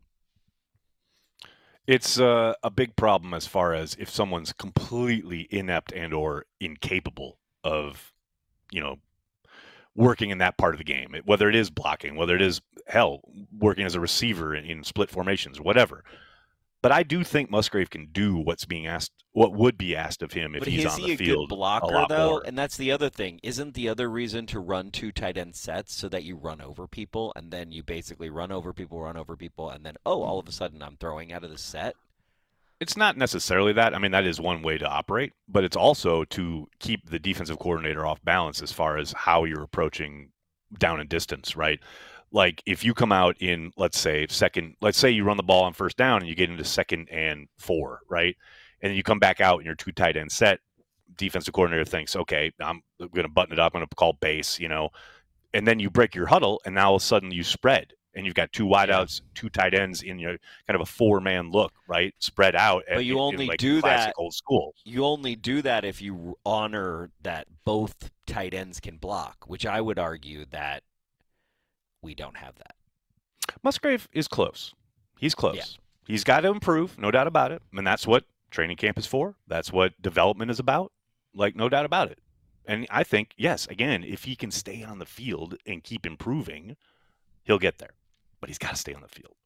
It's a big problem as far as if someone's completely inept and or incapable of, working in that part of the game, whether it is blocking, whether it is, hell, working as a receiver in split formations, whatever. But I do think Musgrave can do what would be asked of him if he's on the field. But is he a good blocker, though? More. And that's the other thing. Isn't the other reason to run 2 tight end sets so that you run over people, and then you basically run over people, and then, all of a sudden I'm throwing out of the set? It's not necessarily that. I mean, that is one way to operate, but it's also to keep the defensive coordinator off balance as far as how you're approaching down and distance, right? Like if you come out in, let's say you run the ball on first down and you get into 2nd and 4, right? And then you come back out in your 2 tight end set, defensive coordinator thinks, okay, I'm going to button it up. I'm going to call base, and then you break your huddle and now all of a sudden you spread and you've got 2 wideouts, 2 tight ends in your kind of a 4-man look, right? Spread out. But you only do that. Old school. You only do that if you honor that both tight ends can block, which I would argue that we don't have that. Musgrave is close. He's close. Yeah. He's got to improve, no doubt about it. And that's what training camp is for. That's what development is about. Like, no doubt about it. And I think, yes, again, if he can stay on the field and keep improving, he'll get there. But he's got to stay on the field.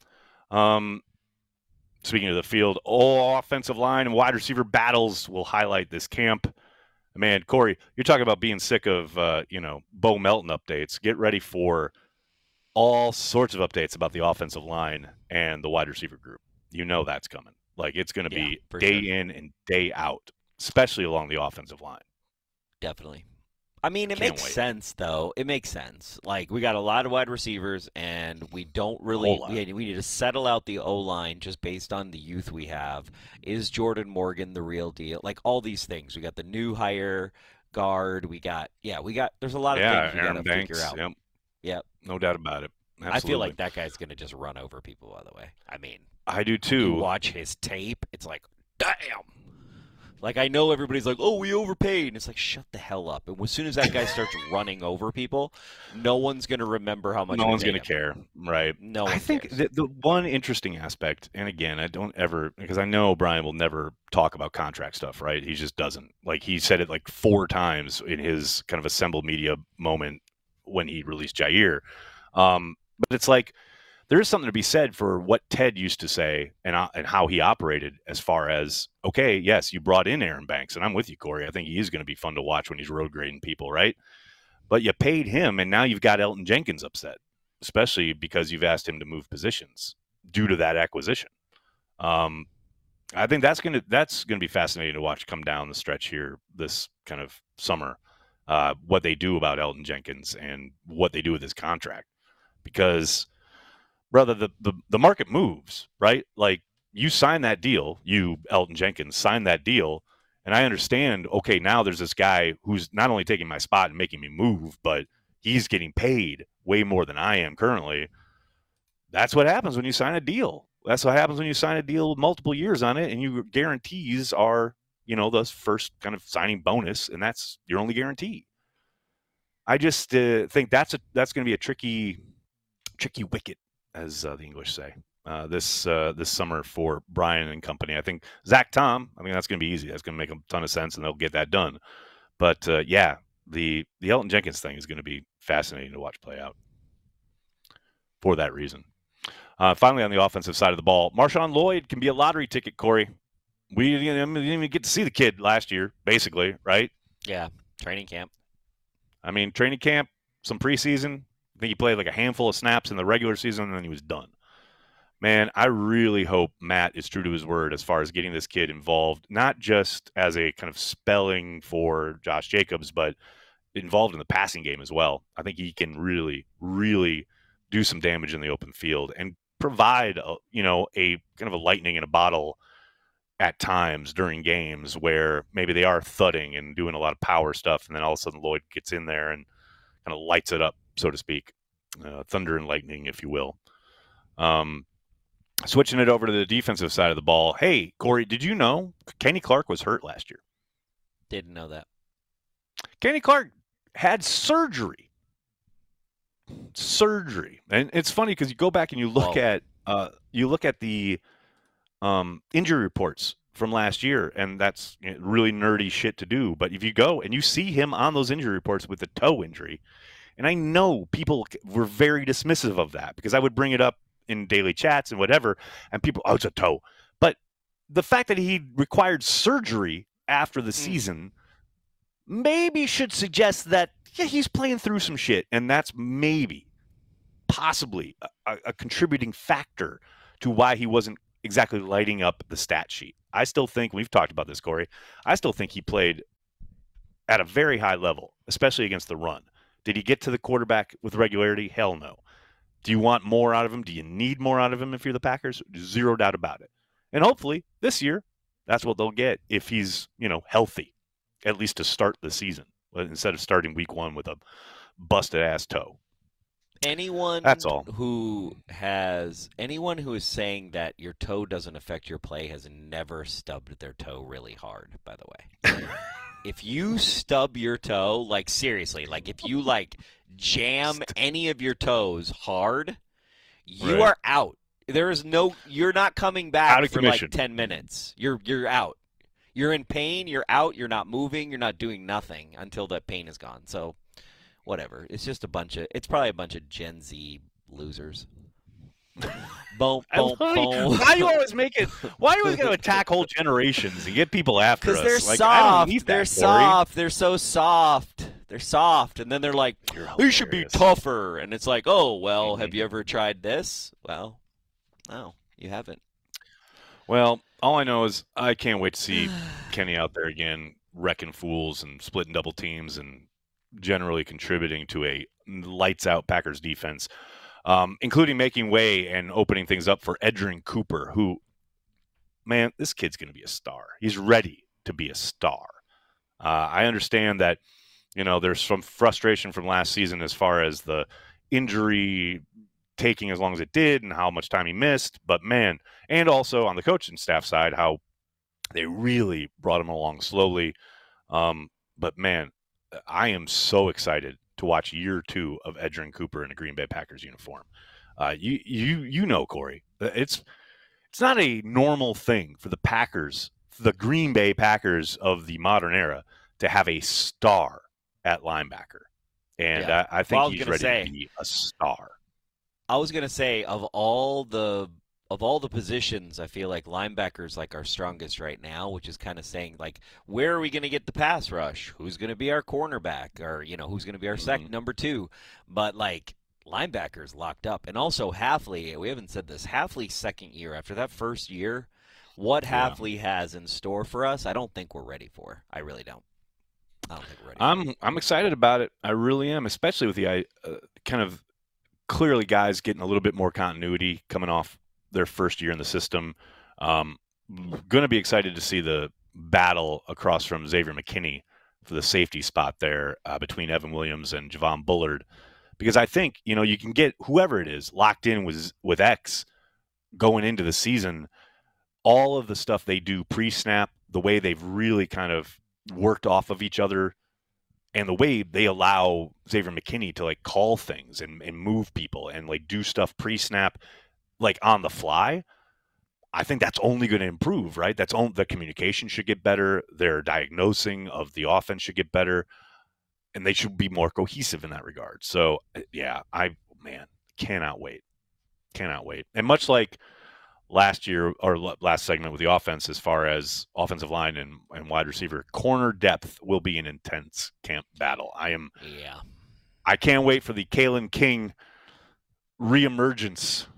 Speaking of the field, all offensive line and wide receiver battles will highlight this camp. Man, Corey, you're talking about being sick of, Bo Melton updates. Get ready for all sorts of updates about the offensive line and the wide receiver group. You know that's coming. Like, it's going to be day in and day out, especially along the offensive line. Definitely. I mean, it makes sense, though. It makes sense. Like, we got a lot of wide receivers, and we don't really – we need to settle out the O-line just based on the youth we have. Is Jordan Morgan the real deal? Like, all these things. We got the new hire guard. We got – there's a lot of things we got to figure out. Yep. No doubt about it. Absolutely. I feel like that guy's going to just run over people, by the way. I mean – I do, too. You watch his tape, it's like, damn. Like, I know everybody's like, oh, we overpaid. And it's like, shut the hell up. And as soon as that guy starts running over people, no one's going to remember how much. No one's going to care. Right. No one I think the one interesting aspect, and again, I don't ever, because I know Brian will never talk about contract stuff, right? He just doesn't. Like, he said it like 4 times in his kind of assembled media moment when he released Jair. But it's like, there is something to be said for what Ted used to say and how he operated as far as, okay, yes, you brought in Aaron Banks, and I'm with you, Corey. I think he is going to be fun to watch when he's road grading people, right? But you paid him, and now you've got Elton Jenkins upset, especially because you've asked him to move positions due to that acquisition. I think that's going to be fascinating to watch come down the stretch here this kind of summer, what they do about Elton Jenkins and what they do with his contract, because – brother, the market moves, right? Like, you sign that deal, Elton Jenkins, sign that deal, and I understand, okay, now there's this guy who's not only taking my spot and making me move, but he's getting paid way more than I am currently. That's what happens when you sign a deal. That's what happens when you sign a deal with multiple years on it, and your guarantees are, those first kind of signing bonus, and that's your only guarantee. I just think that's going to be a tricky wicket, as the English say, this summer for Brian and company. I think Zach Tom, that's going to be easy. That's going to make a ton of sense, and they'll get that done. But, the Elton Jenkins thing is going to be fascinating to watch play out for that reason. Finally, on the offensive side of the ball, Marshawn Lloyd can be a lottery ticket, Corey. We didn't even get to see the kid last year, basically, right? Yeah, training camp. Training camp, some preseason. I think he played like a handful of snaps in the regular season, and then he was done. Man, I really hope Matt is true to his word as far as getting this kid involved, not just as a kind of spelling for Josh Jacobs, but involved in the passing game as well. I think he can really, really do some damage in the open field and provide, a kind of a lightning in a bottle at times during games where maybe they are thudding and doing a lot of power stuff, and then all of a sudden Lloyd gets in there and kind of lights it up, so to speak. Thunder and lightning, if you will. Switching it over to the defensive side of the ball. Hey, Corey, did you know Kenny Clark was hurt last year? Didn't know that. Kenny Clark had surgery. And it's funny because you go back and you look at the injury reports from last year, and that's really nerdy shit to do. But if you go and you see him on those injury reports with the toe injury, and I know people were very dismissive of that because I would bring it up in daily chats and whatever, and people, oh, it's a toe. But the fact that he required surgery after the season maybe should suggest that, yeah, he's playing through some shit, and that's maybe, possibly, a contributing factor to why he wasn't exactly lighting up the stat sheet. I still think, we've talked about this, Corey, I still think he played at a very high level, especially against the run. Did he get to the quarterback with regularity? Hell no. Do you want more out of him? Do you need more out of him if you're the Packers? Zero doubt about it. And hopefully this year, that's what they'll get if he's, healthy, at least to start the season, instead of starting week 1 with a busted ass toe. Anyone That's all. who is saying that your toe doesn't affect your play has never stubbed their toe really hard, by the way. If you stub your toe, like seriously, like if you jam any of your toes hard, you are out. You're not coming back for like 10 minutes. You're out. You're in pain, you're out, you're not moving, you're not doing nothing until that pain is gone. So whatever. It's just it's probably a bunch of Gen Z losers. Boom, boom, boom. Why do you always going to attack whole generations and get people after us? Because they're soft. They're soft. They're so soft. They're soft. And then they're like, you should be tougher. And it's like, oh, well, have you ever tried this? Well, no, you haven't. Well, all I know is I can't wait to see Kenny out there again, wrecking fools and splitting double teams and generally contributing to a lights-out Packers defense. Including making way and opening things up for Edgerrin Cooper, who, man, this kid's going to be a star. He's ready to be a star. I understand that, there's some frustration from last season as far as the injury taking as long as it did and how much time he missed. But, man, and also on the coaching staff side, how they really brought him along slowly. But, man, I am so excited to watch year 2 of Edgerrin Cooper in a Green Bay Packers uniform. Corey, it's not a normal thing for the Packers, the Green Bay Packers of the modern era, to have a star at linebacker. And I think he's ready to be a star. I was going to say, of all the positions, I feel like linebacker's like our strongest right now, which is kind of saying like, where are we going to get the pass rush? Who's going to be our cornerback? Or, who's going to be our number 2? But like linebacker's locked up. And also Hafley, we haven't said this, Hafley's second year, after that first year, what Hafley has in store for us, I don't think we're ready for. I really don't. I don't think we're ready. I'm excited about it. I really am, especially with the kind of clearly guys getting a little bit more continuity coming off their first year in the system. Going to be excited to see the battle across from Xavier McKinney for the safety spot there between Evan Williams and Javon Bullard, because I think you can get whoever it is locked in with X going into the season. All of the stuff they do pre-snap, the way they've really kind of worked off of each other, and the way they allow Xavier McKinney to like call things and move people and like do stuff pre-snap, like on the fly, I think that's only going to improve, right? The communication should get better. Their diagnosing of the offense should get better, and they should be more cohesive in that regard. So yeah, cannot wait. And much like last year or last segment with the offense, as far as offensive line and wide receiver, corner depth will be an intense camp battle. I can't wait for the Kalen King reemergence.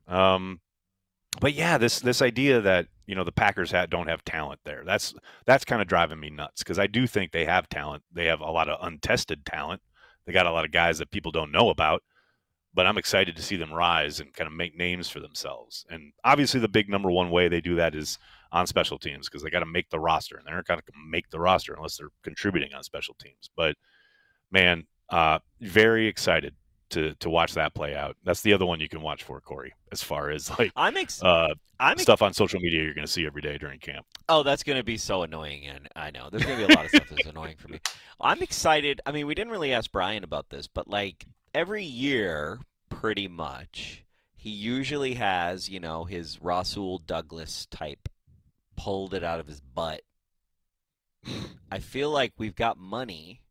But yeah, this idea that the Packers don't have talent there, that's kind of driving me nuts, because I do think they have talent. They have a lot of untested talent. They got a lot of guys that people don't know about, but I'm excited to see them rise and kind of make names for themselves. And obviously the big number one way they do that is on special teams, because they got to make the roster, and they're not going to make the roster unless they're contributing on special teams. But man, very excited to watch that play out. That's the other one you can watch for, Corey, as far as like stuff on social media you're going to see every day during camp. Oh, that's going to be so annoying, and I know there's going to be a lot of stuff that's annoying for me. I'm excited. I mean, we didn't really ask Brian about this, but like every year, pretty much, he usually has his Rasul Douglas type pulled it out of his butt. I feel like we've got money,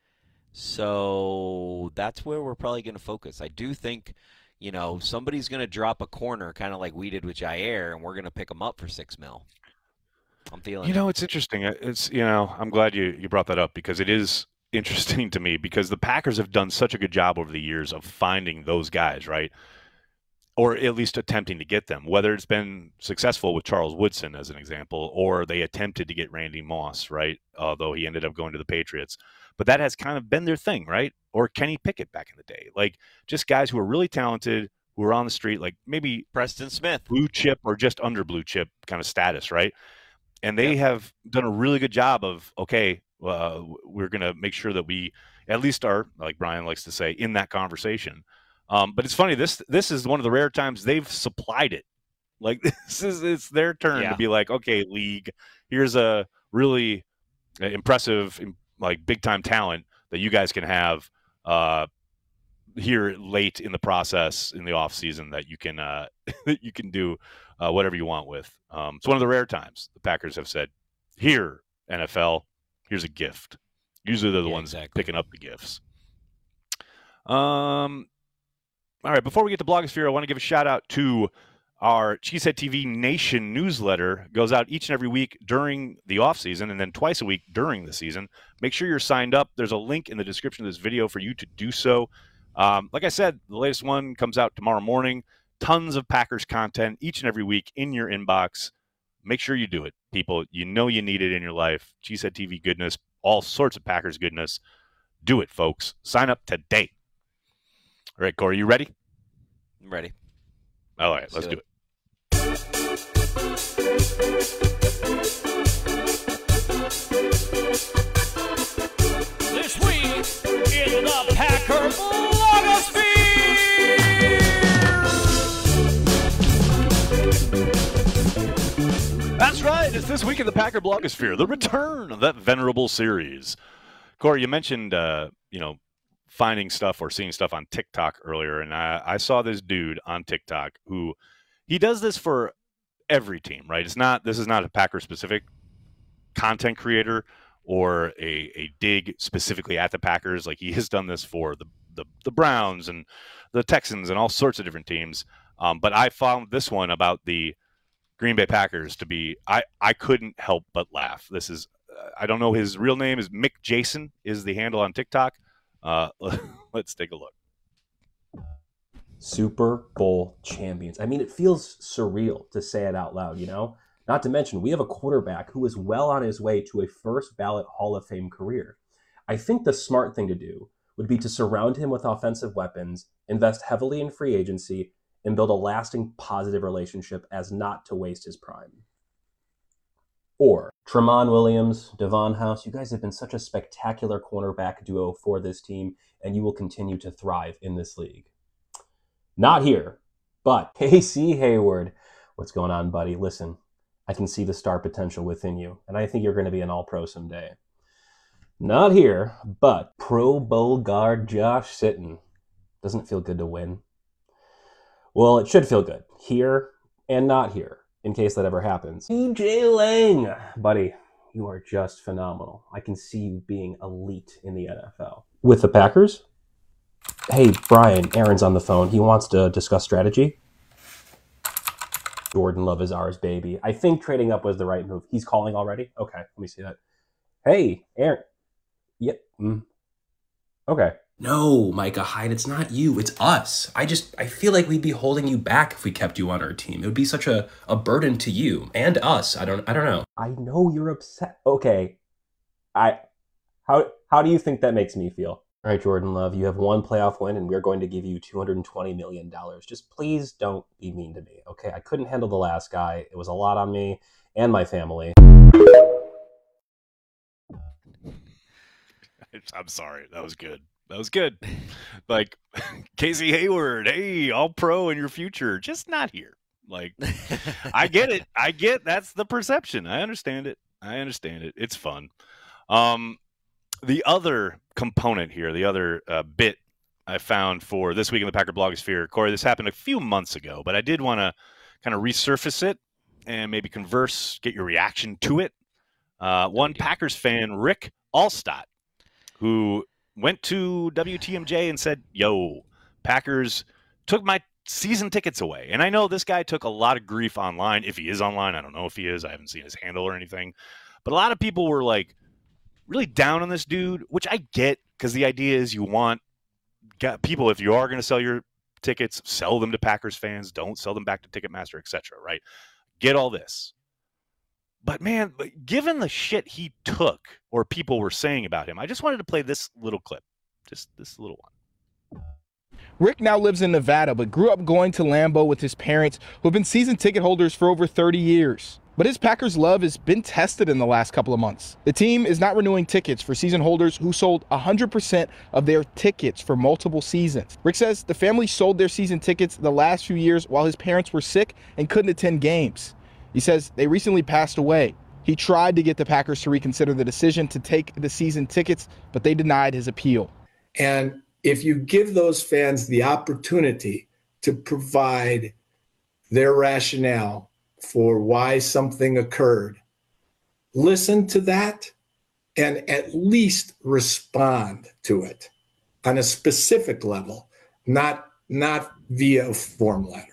so that's where we're probably going to focus. I do think, somebody's going to drop a corner, kind of like we did with Jair, and we're going to pick him up for $6 million. I'm feeling it. It's interesting. I'm glad you brought that up, because it is interesting to me, because the Packers have done such a good job over the years of finding those guys, right? Or at least attempting to get them, whether it's been successful with Charles Woodson as an example, or they attempted to get Randy Moss, right? Although he ended up going to the Patriots. But that has kind of been their thing, right? Or Kenny Pickett back in the day. Like, just guys who are really talented, who are on the street, like maybe Preston Smith, blue chip or just under blue chip kind of status, right? And they have done a really good job of, we're going to make sure that we at least are, like Brian likes to say, in that conversation. But it's funny, this is one of the rare times they've supplied it. Like, it's their turn to be like, okay, league, here's a really impressive, like, big-time talent that you guys can have here late in the process in the offseason that you can that you can do whatever you want with. It's one of the rare times the Packers have said, here, NFL, here's a gift. Usually they're the ones picking up the gifts. All right, before we get to Blogosphere, I want to give a shout-out to our Cheesehead TV Nation newsletter. It goes out each and every week during the offseason and then twice a week during the season. Make sure you're signed up. There's a link in the description of this video for you to do so. Like I said, the latest one comes out tomorrow morning. Tons of Packers content each and every week in your inbox. Make sure you do it, people. You need it in your life. Cheesehead TV goodness, all sorts of Packers goodness. Do it, folks. Sign up today. All right, Corey, you ready? I'm ready. All right, let's do it. This week in the Packer Blogosphere! That's right. It's this week in the Packer Blogosphere, the return of that venerable series. Corey, you mentioned, finding stuff or seeing stuff on TikTok earlier, and I saw this dude on TikTok who he does this for every team, right? This is not a Packer specific content creator or a dig specifically at the Packers. Like, he has done this for the Browns and the Texans and all sorts of different teams. But I found this one about the Green Bay Packers to be, I couldn't help but laugh. This is, I don't know, his real name is Mick Jason is the handle on TikTok. Let's take a look. Super Bowl champions. I mean, it feels surreal to say it out loud, Not to mention, we have a quarterback who is well on his way to a first ballot Hall of Fame career. I think the smart thing to do would be to surround him with offensive weapons, invest heavily in free agency, and build a lasting positive relationship as not to waste his prime. Or Tramon Williams, Devon House, you guys have been such a spectacular cornerback duo for this team, and you will continue to thrive in this league. Not here, but Casey Hayward. What's going on, buddy? Listen, I can see the star potential within you, and I think you're going to be an all-pro someday. Not here, but Pro Bowl guard Josh Sitton. Doesn't it feel good to win? Well, it should feel good. Here and not here, in case that ever happens. TJ Lang. Buddy, you are just phenomenal. I can see you being elite in the NFL. With the Packers? Hey, Brian, Aaron's on the phone. He wants to discuss strategy. Jordan Love is ours, baby. I think trading up was the right move. He's calling already? Okay, let me see that. Hey, Aaron. Yep. Okay. No, Micah Hyde, it's not you. It's us. I feel like we'd be holding you back if we kept you on our team. It would be such a burden to you and us. I don't know. I know you're upset. Okay. How do you think that makes me feel? All right, Jordan Love, you have one playoff win, and we're going to give you $220 million. Just please don't be mean to me, okay? I couldn't handle the last guy. It was a lot on me and my family. I'm sorry. That was good. That was good. Like, Casey Hayward, hey, all pro in your future, just not here. Like, I get it. That's the perception. I understand it. It's fun. The other component here, the other bit I found for this week in the Packer Blogosphere, Corey, this happened a few months ago, but I did want to kind of resurface it and maybe converse, get your reaction to it. One Packers fan, Rick Allstott, who went to WTMJ and said, yo, Packers took my season tickets away. And I know this guy took a lot of grief online. If he is online, I don't know if he is. I haven't seen his handle or anything. But a lot of people were like really down on this dude, which I get, because the idea is you want people, if you are going to sell your tickets, sell them to Packers fans. Don't sell them back to Ticketmaster, etc. Right? Get all this. But, man, given the shit he took or people were saying about him, I just wanted to play this little clip, just this little one. Rick now lives in Nevada, but grew up going to Lambeau with his parents, who have been season ticket holders for over 30 years. But his Packers love has been tested in the last couple of months. The team is not renewing tickets for season holders who sold 100% of their tickets for multiple seasons. Rick says the family sold their season tickets the last few years while his parents were sick and couldn't attend games. He says they recently passed away. He tried to get the Packers to reconsider the decision to take the season tickets, but they denied his appeal. And if you give those fans the opportunity to provide their rationale for why something occurred, listen to that and at least respond to it on a specific level, not via a form letter.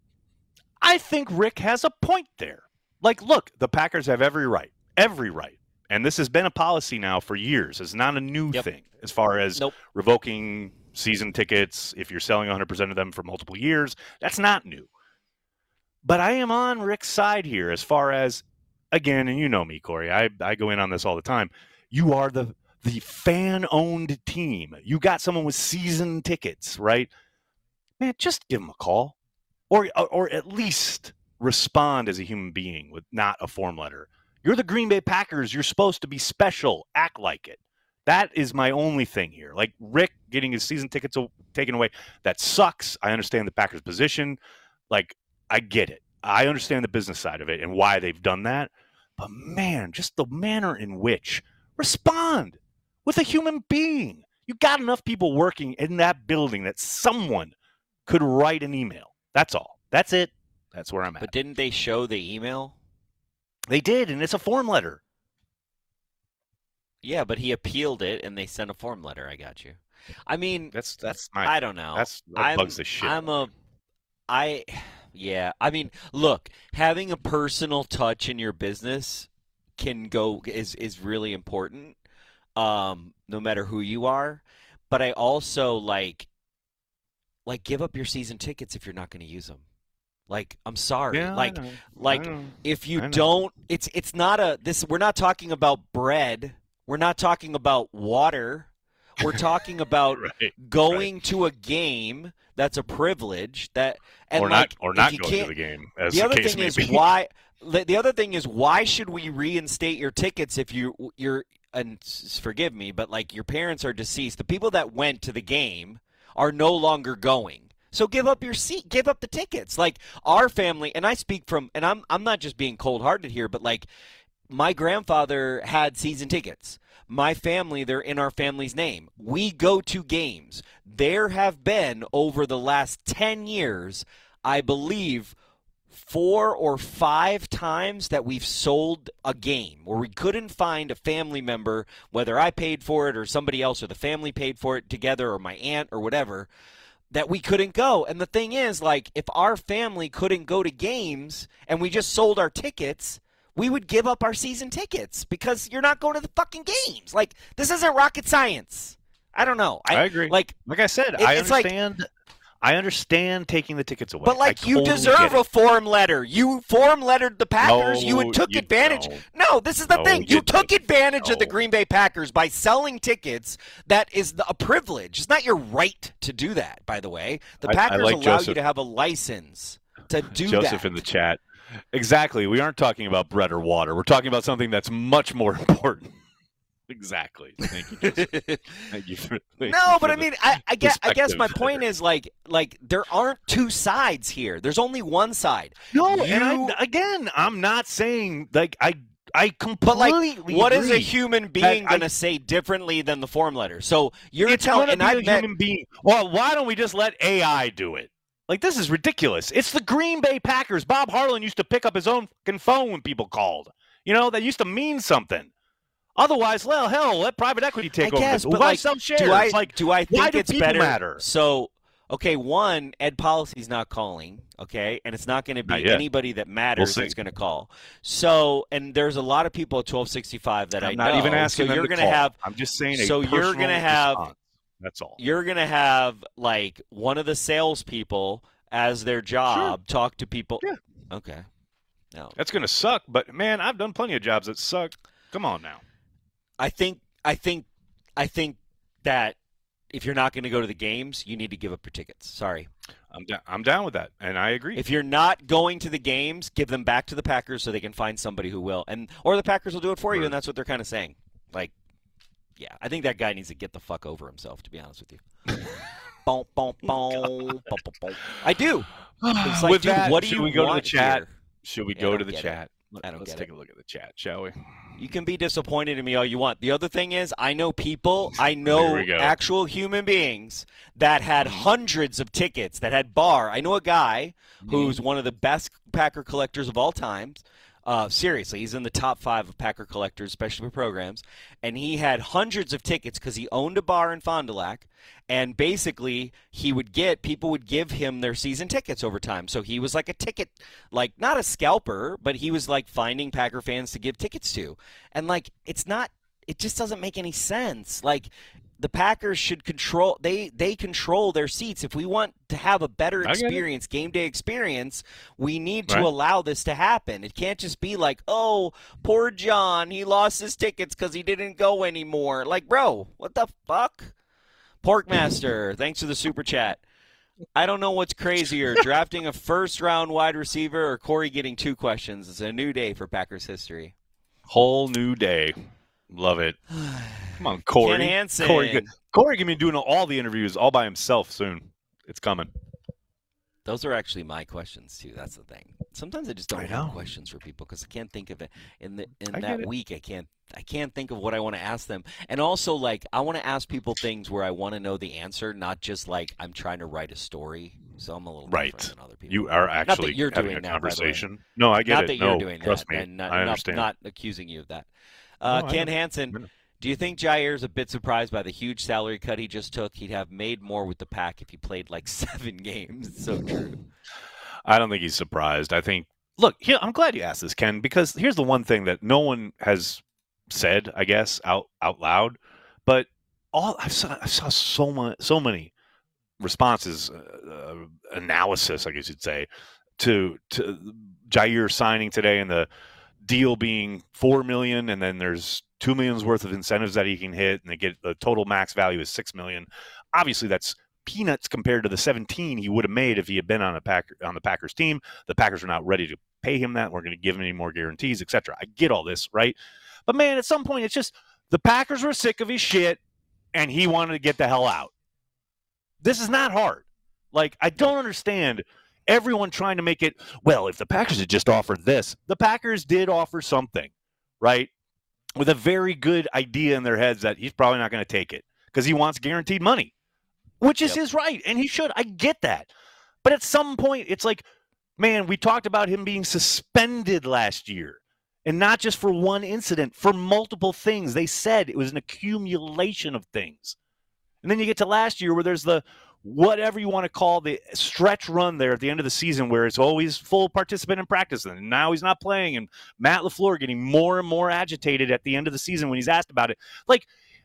I think Rick has a point there. Like, look, the Packers have every right. And this has been a policy now for years. It's not a new thing as far as revoking season tickets if you're selling 100% of them for multiple years. That's not new. But I am on Rick's side here as far as, again, and you know me, Corey, I go in on this all the time. You are the fan-owned team. You got someone with season tickets, right? Man, just give them a call. Or at least respond as a human being with not a form letter. You're the Green Bay Packers. You're supposed to be special. Act like it. That is my only thing here. Like, Rick getting his season tickets taken away, that sucks. I understand the Packers' position. Like, I get it. I understand the business side of it and why they've done that. But, man, just the manner in which respond with a human being. You got enough people working in that building that someone could write an email. That's all. That's it. That's where I'm at. But didn't they show the email? They did, and it's a form letter. Yeah, but he appealed it, and they sent a form letter. I got you. I mean, that's I don't know. That bugs the shit. I mean, look, having a personal touch in your business is really important, no matter who you are. But I also like give up your season tickets if you're not going to use them. Like, I'm sorry. Yeah, if you don't, it's not we're not talking about bread. We're not talking about water. We're talking about going to a game. That's a privilege. Or not going to the game. As the other case thing is be. why. The other thing is, why should we reinstate your tickets if you're and forgive me, but like your parents are deceased. The people that went to the game are no longer going. So give up your seat, give up the tickets. Like our family, and I speak from, and I'm not just being cold-hearted here, but like my grandfather had season tickets. My family, they're in our family's name. We go to games. There have been, over the last 10 years, I believe, 4 or 5 times that we've sold a game where we couldn't find a family member, whether I paid for it or somebody else or the family paid for it together or my aunt or whatever, that we couldn't go. And the thing is, like, if our family couldn't go to games and we just sold our tickets, we would give up our season tickets because you're not going to the fucking games. Like, this isn't rocket science. I don't know. I agree. Like I said, I understand. I understand taking the tickets away. But, like, you deserve a form letter. You form lettered the Packers. No, you took advantage. Don't. No, this is the thing. You took advantage of the No. Green Bay Packers by selling tickets. That is a privilege. It's not your right to do that, by the way. The Packers like allow Joseph. you to have a license to do that. Joseph in the chat. Exactly. We aren't talking about bread or water. We're talking about something that's much more important. Exactly. Thank you, Joseph. Thank you for, No, but I mean, I guess my point is like there aren't two sides here. There's only one side. No, and I'm not saying like I completely But like, what is a agree human being that going to say differently than the form letter? So you're it's telling, going and to be I've a met human being. Well, why don't we just let AI do it? Like, this is ridiculous. It's the Green Bay Packers. Bob Harlan used to pick up his own fucking phone when people called. You know, that used to mean something. Otherwise, well, hell, let private equity take over. Guess, but why sell shares? Do I think why do it's people better? Matter? So, okay, one, Ed Policy's not calling, okay, and it's not going to be anybody that matters that's going to call. So, and there's a lot of people at 1265 that I'm I know. not even asking so them to call. I'm just saying. So you're going to have. Response. That's all. You're going to have like one of the salespeople as their job talk to people. Yeah. Okay. No. That's going to suck, but man, I've done plenty of jobs that suck. Come on now. I think that if you're not going to go to the games, you need to give up your tickets. Sorry. I'm down with that, and I agree. If you're not going to the games, give them back to the Packers so they can find somebody who will, or the Packers will do it for you, and that's what they're kind of saying. Like, yeah, I think that guy needs to get the fuck over himself, to be honest with you. Boom, boom, boom, boom. I do. It's like, with dude, that, what do should you we go want to the chat? Here? Should we go to the chat? Let's take a look at the chat, shall we? You can be disappointed in me all you want. The other thing is, I know actual human beings that had hundreds of tickets, that had bar. I know a guy who's one of the best Packer collectors of all time. Seriously, he's in the top 5 of Packer collectors, especially for programs. And he had hundreds of tickets because he owned a bar in Fond du Lac. And basically, people would give him their season tickets over time. So he was like a ticket, like not a scalper, but he was like finding Packer fans to give tickets to. And like, it just doesn't make any sense. Like, the Packers should control, they control their seats. If we want to have a better experience, game day experience, we need to allow this to happen. It can't just be like, oh, poor John, he lost his tickets because he didn't go anymore. Like, bro, what the fuck? Porkmaster, thanks for the super chat. I don't know what's crazier, drafting a first-round wide receiver or Corey getting 2 questions. It's a new day for Packers history. Whole new day. Love it. Come on, Corey. Ken Hansen. Corey can be doing all the interviews all by himself soon. It's coming. Those are actually my questions too. That's the thing. Sometimes I just don't have questions for people because I can't think of it in that week. I can't think of what I want to ask them. And also, like, I want to ask people things where I want to know the answer, not just like I'm trying to write a story. So I'm a little different than other people. You are actually you're having doing a conversation. No, I get not it. That you're doing trust that. me. And I understand. Not accusing you of that. Ken Hansen, do you think Jair's a bit surprised by the huge salary cut he just took? He'd have made more with the Pack if he played like 7 games. It's so true. I don't think he's surprised. I think, look, I'm glad you asked this, Ken, because here's the one thing that no one has said, I guess, out loud. But I saw so many responses, analysis, I guess you'd say, to Jair signing today and the deal being $4 million, and then there's $2 million's worth of incentives that he can hit, and they get the total max value is $6 million. Obviously, that's peanuts compared to the 17 he would have made if he had been on the Packers team. The Packers are not ready to pay him that. We're going to give him any more guarantees, etc. I get all this, right? But man, at some point, it's just the Packers were sick of his shit, and he wanted to get the hell out. This is not hard. Like, I don't understand everyone trying to make it, well, if the Packers had just offered this. The Packers did offer something, right? With a very good idea in their heads that he's probably not going to take it because he wants guaranteed money, which is his right, and he should. I get that. But at some point, it's like, man, we talked about him being suspended last year, and not just for one incident, for multiple things. They said it was an accumulation of things. And then you get to last year where there's the whatever you want to call the stretch run there at the end of the season where it's always full participant in practice, and now he's not playing, and Matt LaFleur getting more and more agitated at the end of the season when he's asked about it. Like,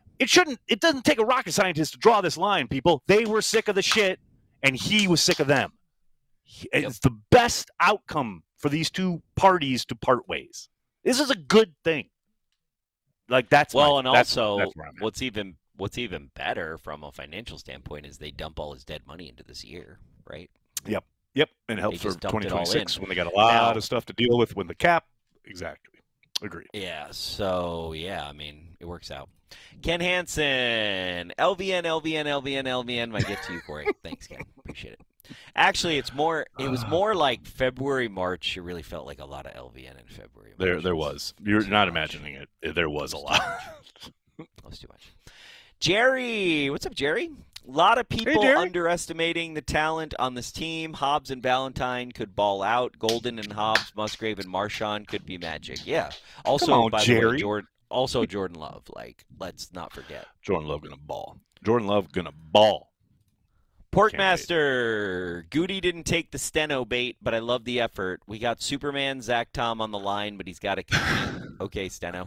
it doesn't take a rocket scientist to draw this line, people. They were sick of the shit, and he was sick of them. It's the best outcome for these two parties to part ways. This is a good thing. Like, that's what's even better from a financial standpoint is they dump all his dead money into this year, right? Yep, and help for 2026 when they got a lot of stuff to deal with the cap. Exactly. Agreed. Yeah, so, yeah, I mean, it works out. Ken Hansen, LVN, my gift to you, Corey. Thanks, Ken. Appreciate it. Actually, it was more like February, March. It really felt like a lot of LVN in February. There was. You're not imagining it. There was a lot. That was too much. Jerry, what's up, Jerry? A lot of people Jerry. underestimating the talent on this team. Hobbs and Valentine could ball out. Golden and Hobbs, Musgrave and Marchand could be magic. Yeah. Also, Come on, by the Jerry. way, Jordan Love. Like, let's not forget. Jordan Love gonna ball. Jordan Love gonna ball. Porkmaster, Goody didn't take the steno bait, but I love the effort. We got Superman Zach Tom on the line, but he's got to compete. Okay, steno.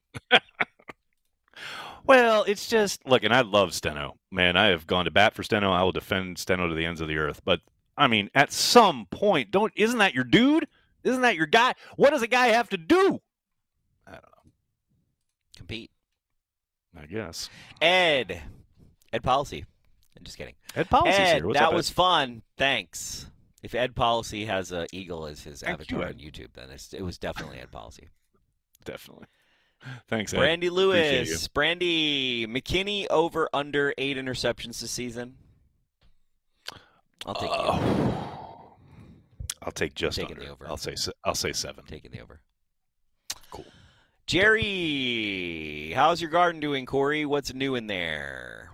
Well, it's just look, and I love Steno. Man, I have gone to bat for Steno. I will defend Steno to the ends of the earth. But I mean, at some point, isn't that your dude? Isn't that your guy? What does a guy have to do? I don't know. Compete. I guess. Ed Policy. I'm just kidding. Ed Policy's Ed, here. What's that up, was Ed? fun. Thanks. If Ed Policy has an eagle as his Thank avatar you, Ed. on YouTube, then it was definitely Ed Policy. Definitely. Thanks, Ed. Brandy Appreciate Lewis. Brandy, McKinney over under 8 interceptions this season. I'll take the over. I'll take just taking under. the over. I'll say 7. Taking the over. Cool. Jerry, how's your garden doing, Corey? What's new in there?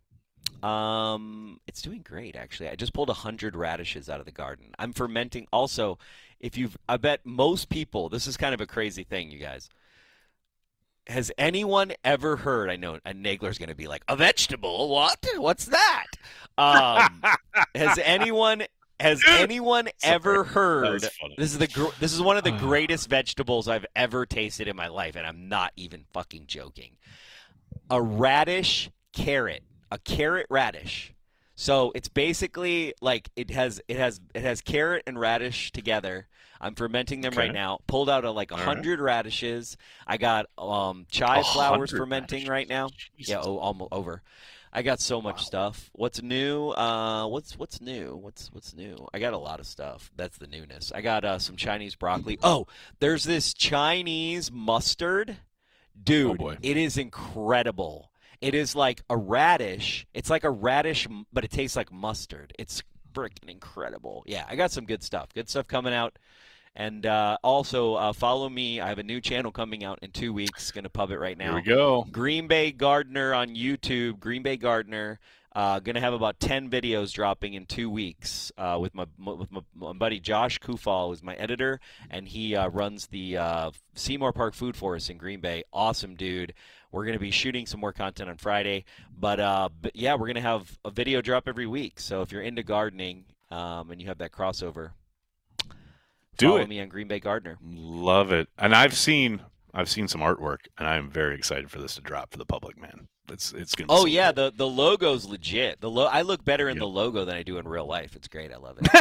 It's doing great, actually. I just pulled 100 radishes out of the garden. I'm fermenting. Also, I bet most people, this is kind of a crazy thing, you guys. Has anyone ever heard, I know a Nagler's going to be like, a vegetable? What? What's that? Has anyone ever heard, this is one of the greatest vegetables I've ever tasted in my life, and I'm not even fucking joking. A radish carrot. A carrot radish. So it's basically like it has carrot and radish together. I'm fermenting them right now. Pulled out 100 radishes. I got chive flowers fermenting right now. Jesus. Yeah, almost over. I got so much stuff. What's new? What's new? What's new? I got a lot of stuff. That's the newness. I got some Chinese broccoli. Oh, there's this Chinese mustard. Dude, it is incredible. It is like a radish. It's like a radish, but it tastes like mustard. It's freaking incredible. Yeah, I got some good stuff. Good stuff coming out. And also follow me. I have a new channel coming out in 2 weeks. Going to pub it right now. Here we go. Green Bay Gardener on YouTube. Green Bay Gardener. Going to have about 10 videos dropping in 2 weeks with my buddy Josh Kufal, who's my editor, and he runs the Seymour Park Food Forest in Green Bay. Awesome dude. We're going to be shooting some more content on Friday, but yeah, we're going to have a video drop every week. So if you're into gardening and you have that crossover, follow me on Green Bay Gardener. Love it. And I've seen some artwork, and I'm very excited for this to drop for the public, man. It's gonna be oh so yeah, cool. the logo's legit. I look better in the logo than I do in real life. It's great. I love it.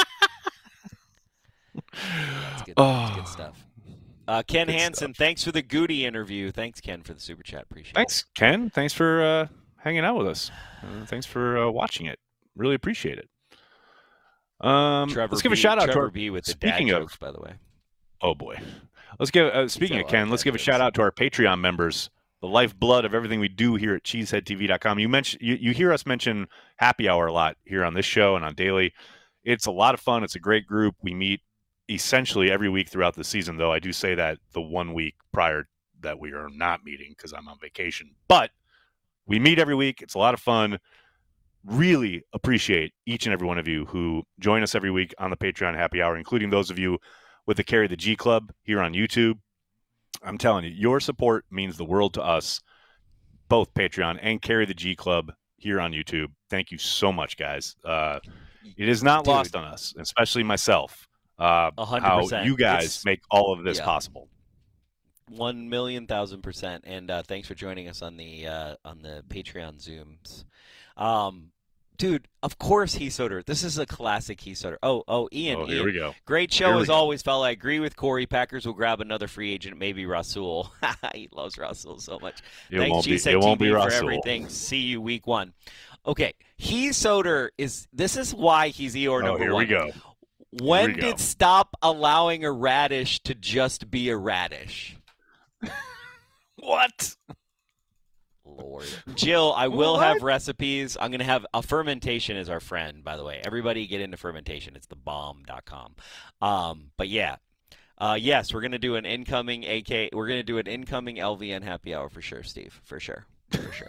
That's good. That's good stuff. Ken Hansen, thanks for the Goody interview. Thanks, Ken, for the super chat. Appreciate it. Thanks, Ken. Thanks for hanging out with us. Thanks for watching it. Really appreciate it. Let's give a shout out to our B with the dad jokes, by the way. Oh boy. Let's give speaking of Ken, let's give a shout out to our Patreon members, the lifeblood of everything we do here at cheeseheadtv.com. You hear us mention happy hour a lot here on this show and on Daily. It's a lot of fun. It's a great group. We meet essentially every week throughout the season, though I do say that the 1 week prior that we are not meeting because I'm on vacation. But we meet every week. It's a lot of fun. Really appreciate each and every one of you who join us every week on the Patreon happy hour, including those of you with the Carry the G Club here on YouTube. I'm telling you, your support means the world to us, both Patreon and Carry the G Club here on YouTube. Thank you so much, guys. It is not lost on us, especially myself, 100%. how you guys make all of this possible. 1,000,000%. And thanks for joining us on the Patreon Zooms. Dude, of course Heath Soder. This is a classic Heath Soder. Oh, Ian. Here we go. Great show as always, fella. I agree with Corey. Packers will grab another free agent, maybe Rasul. He loves Rasul so much. Thanks, GSEC for everything. See you week 1. Okay, Heath Soder this is why he's Eeyore number 1. Here we go. When did stop allowing a radish to just be a radish? What? Lord. Jill, I will have recipes. I'm going to have a fermentation is our friend, by the way. Everybody get into fermentation. It's thebomb.com. But yeah. Yes, we're going to do an incoming LVN happy hour for sure, Steve. For sure. For sure.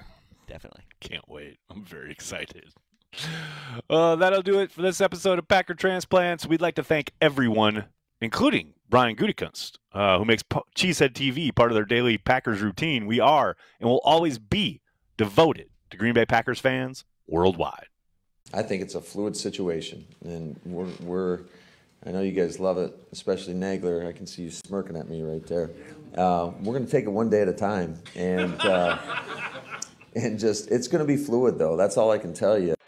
Definitely. Can't wait. I'm very excited. That'll do it for this episode of Packer Transplants. We'd like to thank everyone, including Brian Gutekunst, who makes Cheesehead TV part of their daily Packers routine. We are and will always be devoted to Green Bay Packers fans worldwide. I think it's a fluid situation, and I know you guys love it, especially Nagler. I can see you smirking at me right there. We're going to take it one day at a time, and just it's going to be fluid, though. That's all I can tell you.